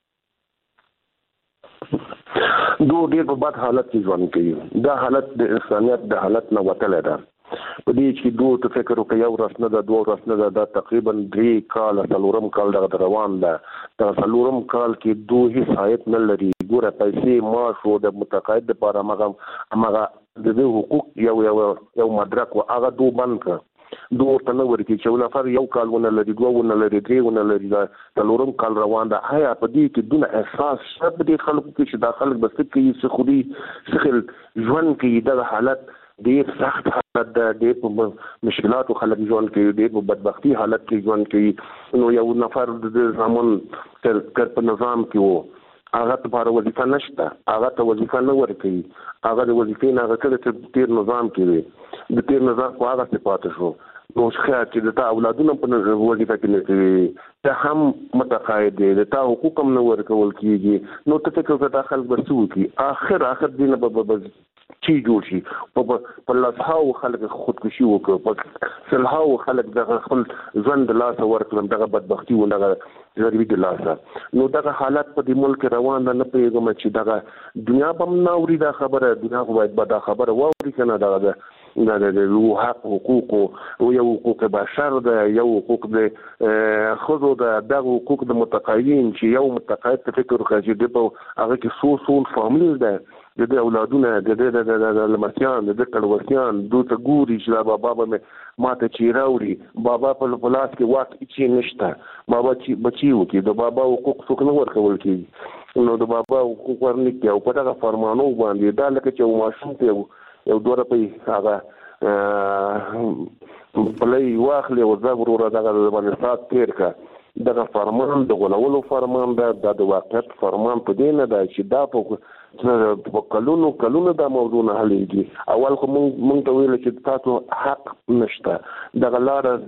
دو ډیر په بد حالت کې ژوند کوي. دا حالت د انسانيت د حالت نه وتلی ده. په دې چې دوه ته فکر وکړي یو ورځ نه ده، دوه ورځ نه ده، دا تقریبا 3 کال څلورم کال دغه روان ده. دا څلورم کال کې دوه هیڅ عاید نه لري. ګوره پیسې معاش او د متقاعد لپاره هغه د حقوق یو مدرک او هغه دوه بند کړ. دوه ورته نه ورکړي چې نفر یو کال ونه لري، دوه ونه لري، درې ونه لري، دا څلورم کال روان ده. آیا په دې کې دونه احساس شته په دې خلکو کې چې دا خلک بس کوي څه خوري څه ژوند کوي؟ دغه حالت ډیر سخت حالت ده، ډیر په مشکلاتو خلک ژوند کوي، ډیر په بدبختی حالت کې ژوند کوي. نو یو نفر د زمون تر په نظام کې وو، هغه ته لپاره وظیفه نشته، هغه ته وظیفه نه ورکوي، هغه د وظیفې نه هغه کله چې تیر نظام کې وي د تیر نظام په هغه صفات شو. نو خیر چې د اولادونو په وظیفه کې نه کوي، ته هم متقاعد دي، د تا حقوق هم نه ورکول کیږي. نو ته فکر وکړه دا خلک به څه وکړي؟ اخر دین به چی جوړ شي. په لاسهاو خلک خودکشي وکړي، په سلهاو خلک دغه خپل ژوند د لاسه ورکړل، دغه بدبختی و دغه غریبي د لاسه. نو دغه حالت په دې ملک روان ده. نه پوهېږم چې دغه دنیا به هم نه اوري دا خبره، دنیا خو باید به دا خبره واوري که نه. دغه د حق حقوق او یو حقوق بشر ده، یو حقوق د ښځو ده، دغه حقوق د متقاعدین چې یو متقاعد ته فکر وکړي چې د په هغه کې څو فامیل ده، د اولادونه، د لمسیان، د کړوسیان، دوی ته ګوري چې دا بابا به ماته چې راوړي، بابا په لاس کې واک هیڅ نشته، بابا چې بچي وکړي، د بابا حقوق څوک نه ورکول کېږي. نو د بابا حقوق ورنکړي او په دغه فرمانو باندې دا لکه چې یو ماشوم ته یو 2 روپۍ هغه پلی واخلي او زه وروره دغه باندې سات تېر کړه. دغه فرمان د غولولو فرمان ده، دا د واقعیت فرمان په دې نه ده چې دا په کلونو دا موضوع نه حلېږي. اول خو مونږ ته ویل چې تاسو حق نشته. دغه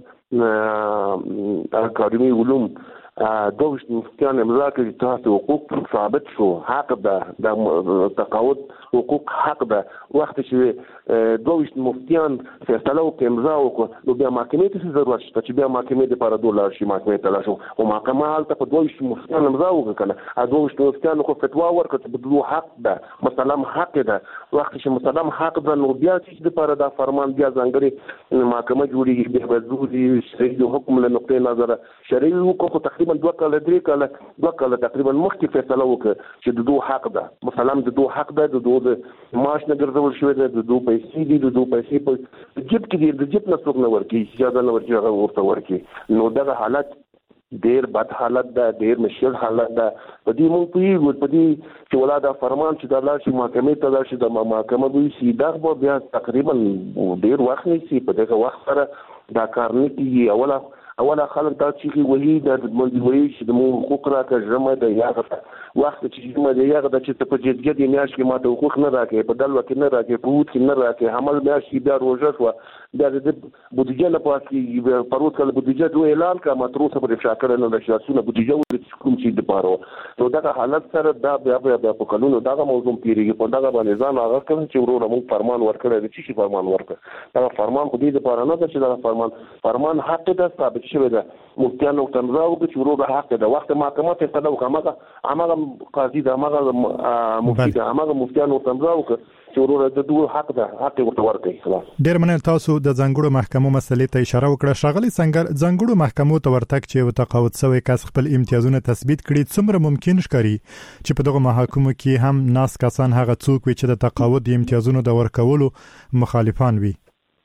لاره اکاډمي علوم دوه مفتیان امضا کړي، تاسو حقوق ثابت شو، حق ده، د تقاعد حقوق حق ده. وخت چې دوه مفتیان فیصله وکړي، امضا وکړه، نو بیا محکمې ته ضرورت شته چې بیا محکمې لپاره لاړ شي، محکمې ته لاړ شو. او محکمه هلته په 22 مفتیان امضا وکړه کنه، 22 مفتیانو خو فتوا ورکړه چې بدلو حق ده، مسلم حق ده. وخت چې مسلم حق ده نو بیا چې لپاره دا فرمان بیا ځانګړي محکمه جوړیږي، بیا بدلو شرعي حکم له نقطې نظر شرعي حکم تقریبا 2 کال 3 کال 2 کال تقریبا مخکې فیصله وکړه چې د دوه حق ده، مسلم د دوه حق ده، د دوه معاش نه ګرځول شوی ده، د دوه پیسې دي، د دوه پیسې په جیب کې دي، د جیب نه څوک نه ورکړي، اجازه نه ورکړي هغه ورته ورکړي. نو دغه حالت ډیر بد حالت ده، ډیر مشکل حالت ده. په دې مونږ پوهېږو په دې چې ولا دا فرمان چې دا لاړ شي محکمې ته لاړ شي، د محکمه دوی سي دا بیا تقریبا ډیر وخت نیسي. په دغه وخت سره دا کار نه کېږي. اوله خلک دا چې وایي د وایي چې د مو حقوق راکړه ژمه ده یاغه وخت چې ژمه ده یاغه د چې په جديت یې میاش کې ماته حقوق نه راکړي، په دل وکړي نه راکړي، په ووت کې نه راکړي، حمل میاش کې بیا روزه شو، بیا د بودیجه نه پاتې پروت کله بودیجه دوه اعلان کا ماتروسه په شاکر نه د شاسونه بودیجه ولې کوم چې د پاره. نو دا حالت سره دا بیا په قانون دغه موضوع پیریږي. په دغه باندې ځان هغه کوم چې ورور موږ فرمان ورکړی د چې فرمان ورکړ. دا فرمان په دې لپاره نه چې دا فرمان حق ده ثابت شوی ده. مفتیانو تنظا وکړي چې ورور حق ده. وخت محکمه ته تلو هغه قاضي ده، هغه مفتي ده، هغه مفتیانو تنظا وکړي چې ورور د دوه حق ده، حق ورته ورکړي.
ډېر مننه. تاسو د ځانګړو محکمو مسلې ته اشاره وکړه. شاغلي څنګه ځانګړو محکمو ته ورتګ چې تقاعد شوی کس خپل امتیازونه تثبیت کړي، څومره ممکن ښکاري چې په دغه محاکمو کې هم ناس کسان هغه څوک وي چې د تقاعد امتیازونو د ورکولو مخالفان وي؟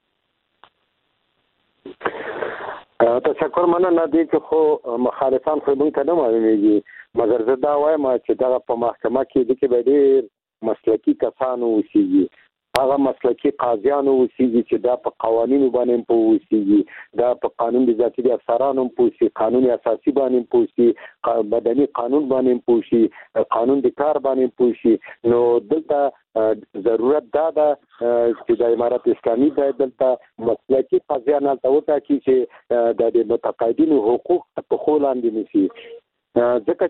تشکر مننه. دي چې خو مخالفان خو موږ ته نه معلومیږي، مګر زه دا وایم چې دا په محکمه کې د کې به ډېر مسلکي کسان اوسېږي هغه مسلکي قاضیانو وسیږي چې دا په قوانینو باندې پوهیږي، دا په قانون د ذاتي افسرانو پوهیږي، قانون اساسي باندې پوهیږي، مدني قانون باندې پوهیږي، قانون د کار باندې پوهیږي. نو دلته ضرورت دا ده چې د امارت اسلامي دلته مسلکي قاضیان ته وټاکي چې د متقاعدینو حقوق په خو لاندې نشي، ځکه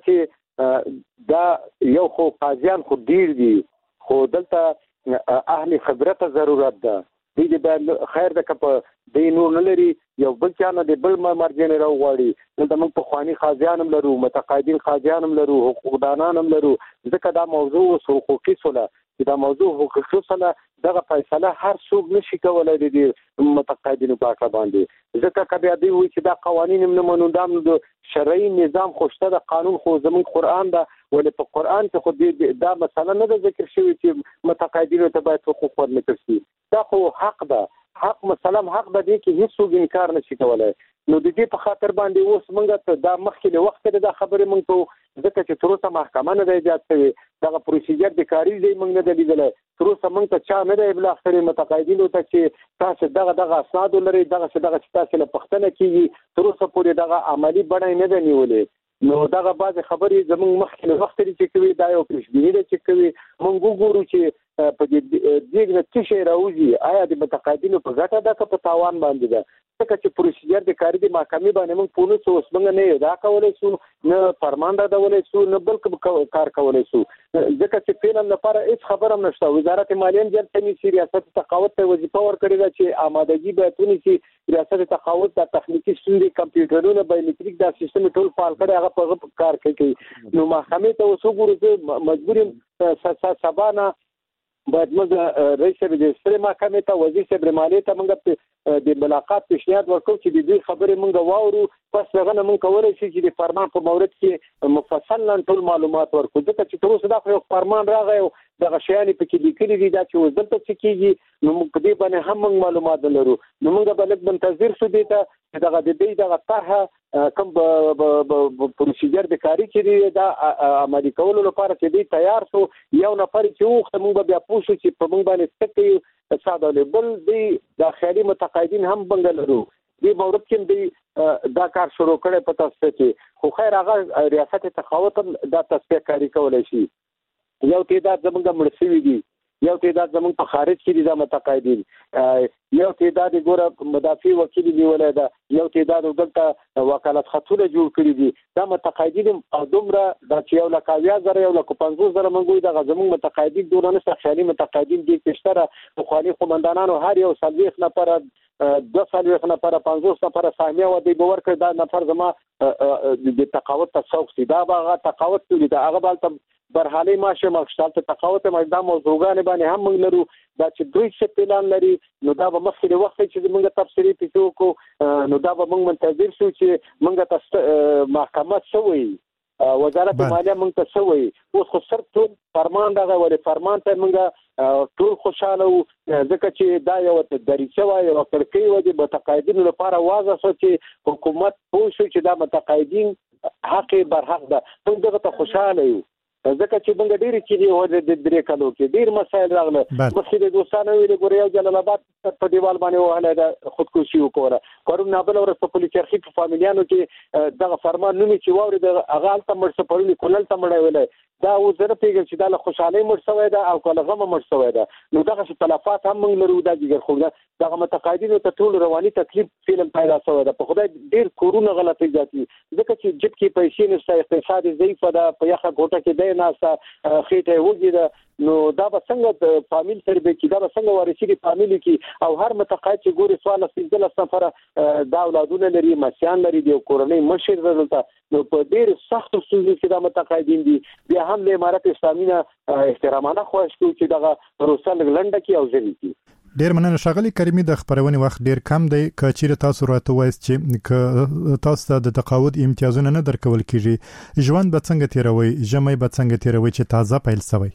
چې دا یو خو قاضیان خو ډیر دي، خو دلته اهل خبرت ضرورت ده. دې به خیر د کپ د نور نه لري، یو بل چانه د بل مرجع نه راوړي. نو د موږ په خواني قاضیان هم لرو، متقاعدین قاضیان هم لرو، حقوقدانان هم لرو، ځکه دا موضوع حقوقي سوله چې دا موضوع حقوقي سوله دغه فیصله هر څوک نشي کولای د متقاعدینو په اړه باندې، ځکه کبه دی وي چې دا قوانین نه منو، د شرعي نظام خوشته د قانون خو زمون قران دا ولې په قران کې خو دا مثلا نه ذکر شوی چې متقاعدینو ته باید حقوق ورنکړل شي. دا خو حق ده، حق مثلا حق به دي کې هیڅ انکار نشي کولای. نو د دې په خاطر باندې اوس موږ ته دا مخکې له وخت د خبرې موږ ته ځکه چې تر اوسه محکمه نه دی ایجاد شوی، دغه پروسیجر د کاری دی موږ نه دی لیدلی، تر اوسه موږ ته چا نه دی ابلاغ کړی متقاعدینو ته چې تاسو دغه اسناد لري، دغه چې تاسو له پښتنه کیږي، تر اوسه پورې دغه عملی بڼه نه دی نیولې. نو دغه بعض خبرې زموږ مخکې له وخت لري چې کوي دا یو پیشبینی ده چې کوي موږ وګورو چې په دې کې څه شی راوځي، آیا د متقاعدینو په ګټه ده که په تاوان باندې ده، ځکه چې پروسیجر د کاری د محکمې باندې موږ پوه نه شو، اوس موږ نه ادا کولی شو، نه فرمان راوړلی شو، نه بل کار کولی شو، ځکه چې فعلا لپاره هیڅ خبره هم نشته. وزارت مالیه هم جلته نیسي، ریاست تقاعد ته وظیفه ورکړې ده چې آمادګي باید ونیسي، ریاست تقاعد د تخنیکي ستونزې کمپیوټرونه بایومټریک دا سیستم ټول فعال کړي، هغه په کار کوي. نو محکمې ته اوس وګورو مجبور یم سبا نه باید موږ رئیس د سترې محکمې ته وزیر صاحب مالیې ته موږ د ملاقات پیشنهاد ورکړو چې د دې خبرې موږ واورو، پس دغه نه موږ کولی شو چې د فرمان په مورد کې مفصل ټول معلومات ورکړو، ځکه چې تر اوسه دا یو فرمان راغی او دغه شیان پکې لیکلي دي دا چې اوس دلته څه کېږي، نو موږ په دې باندې هم موږ معلومات نه لرو. نو موږ به لږ منتظر شو دې ته چې دغه د دې دغه طرحه کوم پروسیجر د کاری چې دا عملي کولو لپاره چې دې تیار شو، یو نفر چې وخت موږ بیا پوه شو چې په موږ باندې څه کوي ساده بل دی د خیالي متقاعدین هم بنګ لرو. دې مورد کې دی دا کار شروع کړي په تاسو کې، خو خیر هغه ریاست تقاعد دا تصفیه کاری کولای شي. یو تعداد زمونږ مړ شوي دي، یو تعداد زمونږ په خارج کې دي دا متقاعدین، یو تعداد ګوره مدافع وکیل نیولای ده، یو تعداد دلته وکالت خطونه جوړ کړي دي. دا متقاعدین او دومره دا چې 1,000 1,50,000 منګوي دغه زمونږ متقاعدین دونه نشته، خیالي متقاعدین دي پښتره پخواني قومندانانو هر یو 40 نفر 2 نفر 50 نفر سامیه و دی باور کړ دا نفر زما د تقاعد تصوق سي دا هغه تقاعد دی دا هغه بالته برحالي ماشه مخشال ته تقاعد مې دا موضوعګان باندې هم موږ لرو دا چې دوی څه پلان لري. نو دا به مخکې وخت چې موږ تفسیری پیښو کو، نو دا به موږ منتظر شو چې موږ تاسو محکمه شوی وزارت مالیه موږ ته شوی اوس خو سر ټول فرمان دغه ولې فرمان ته موږ ټول خوشاله وو، ځکه چې دا یو دریچه وای او کړکۍ و د متقاعدینو لپاره واضح شو چې حکومت پوه شو چې دا متقاعدین حق برحق ده. موږ دغه ته خوشاله یو ځکه چې موږ ډېری چې د درې کالو کې ډېر مسایل راغله، مخکې د دوستانو ویلې ګورې یو جلال آباد په دیوال باندې وهله د خودکشي وکړه، پرون نابل ورځ په پولیس چرخي په فامیلیانو کې دغه فرمان نومي چې واوري د هغه هلته مړ شو، پرون کونړ ته مړی ویلی دا اوس زه نه پوهېږم چې دا له خوشحالۍ مړ شوی ده او که له غمه مړ شوی ده. نو دغسې تلفات هم موږ لرو، دا جګر خو ده دغه متقاعدینو ته ټول رواني تکلیف فعلا پیدا شوی ده. په خدای ډېر کورونه غلطۍ ذاتي، ځکه چې جب کې پیسې نشته، اقتصاد ضعیفه ده، په یخه ګوټه کې دی ناسته، خېټه وږي ده. نو دا به څنګه د فامیل تربیه کې، دا به څنګه وارثي د فامیل کې، او هر متقاعد چې ګوري 14 نفره دا اولادونه لري، مشیان لري، د کورنۍ مشر دلته. نو په ډېر سختو ستونزو کې دا متقاعدین دي. بیا هم د امارت اسلامي نه احترامانه خواهش کوو چې دغه پروسه لږ لنډه کړي او ژر کړي.
ډیر مننه ښاغلي کریمي، د خبرونې وخت ډیر کم دی، که چیرې تاسو راته وایست چې تاسو ته د تقاعد امتیازونه نه درکول کیږي، ژوند به څنګه تیروي، ژمی به څنګه تیروي چې تازه پیل شوی؟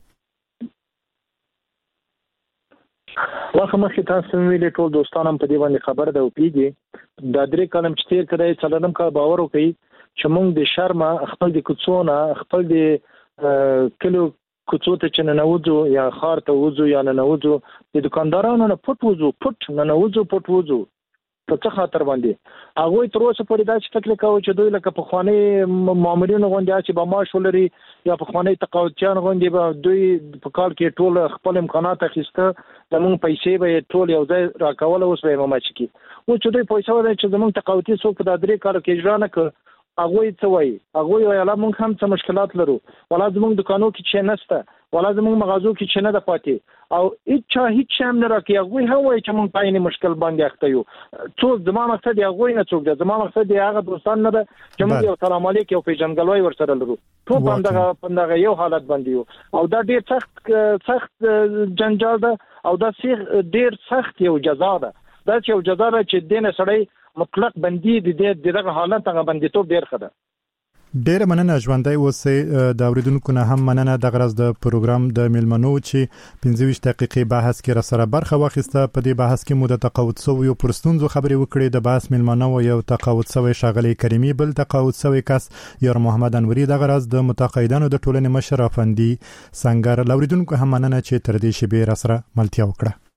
واخه مخکې تاسو ویلې ټول دوستان هم په دې باندې خبر ده او پیږي دا درې کلم چې تیر کړی څلورم کال باور وکړي چې موږ د شرمه خپل د کوڅونه خپل د کلو کوڅو ته چې ننوځو یا خار ته وځو یا ننوځو د دکاندارانو نه پټ ننوځو پټ وځو په څه خاطر باندې هغه تر اوسه پورې دا چې فکر کوي چې دوی لکه په خواني مامورینو غونډه چې به معاش ولري یا په خواني تقاعدچیان غونډه به دوی په کال کې ټول خپل امکانات اخیسته زموږ پیسې به ټول یو ځای راکول اوس به ماچ کی او چې دوی پیسې ولري چې زموږ تقاعدي څوک په درې کال کې اجرا نه کړ هغه څه وایي هغه ویلا موږ هم څه مشکلات لرو ولا زموږ دکانو کې چې نسته ولا زموږ مغازو کې چې نه د پاتې او هیڅ هم نه راکې هغه هم وایي چې موږ پاینې مشکل باندې اخته یو څوک زما مقصد هغه نه څوک ده زما مقصد هغه دوستان نه ده چې موږ یو سلام علیکم یو پیژنګلوي ورسره لرو ټول باندې یو حالت باندې او دا ډیر سخت جنجال ده او دا ډیر سخت یو جزا ده دا چې یو جزا ده چې دینه سړی مطلق بندي د دغه حالت هغه بندیتوب ډیر خده
ډیر مننه ژوندۍ اوسې د اوریدونکو نه هم مننه د غرض د پروګرام د میلمنو چې 25 دقیقې بحث کې را سره برخه واخیسته په دې بحث کې مو د تقاعد سو یو پرستونزو خبرې وکړې د بحث میلمنو یو تقاعد سو شاغلي کریمي بل تقاعد سو کس یار محمد انوري د غرض د متقاعدانو د ټولنې مشر افندي سنگر اوریدونکو هم مننه چې تر دې شی به را سره ملتیا وکړه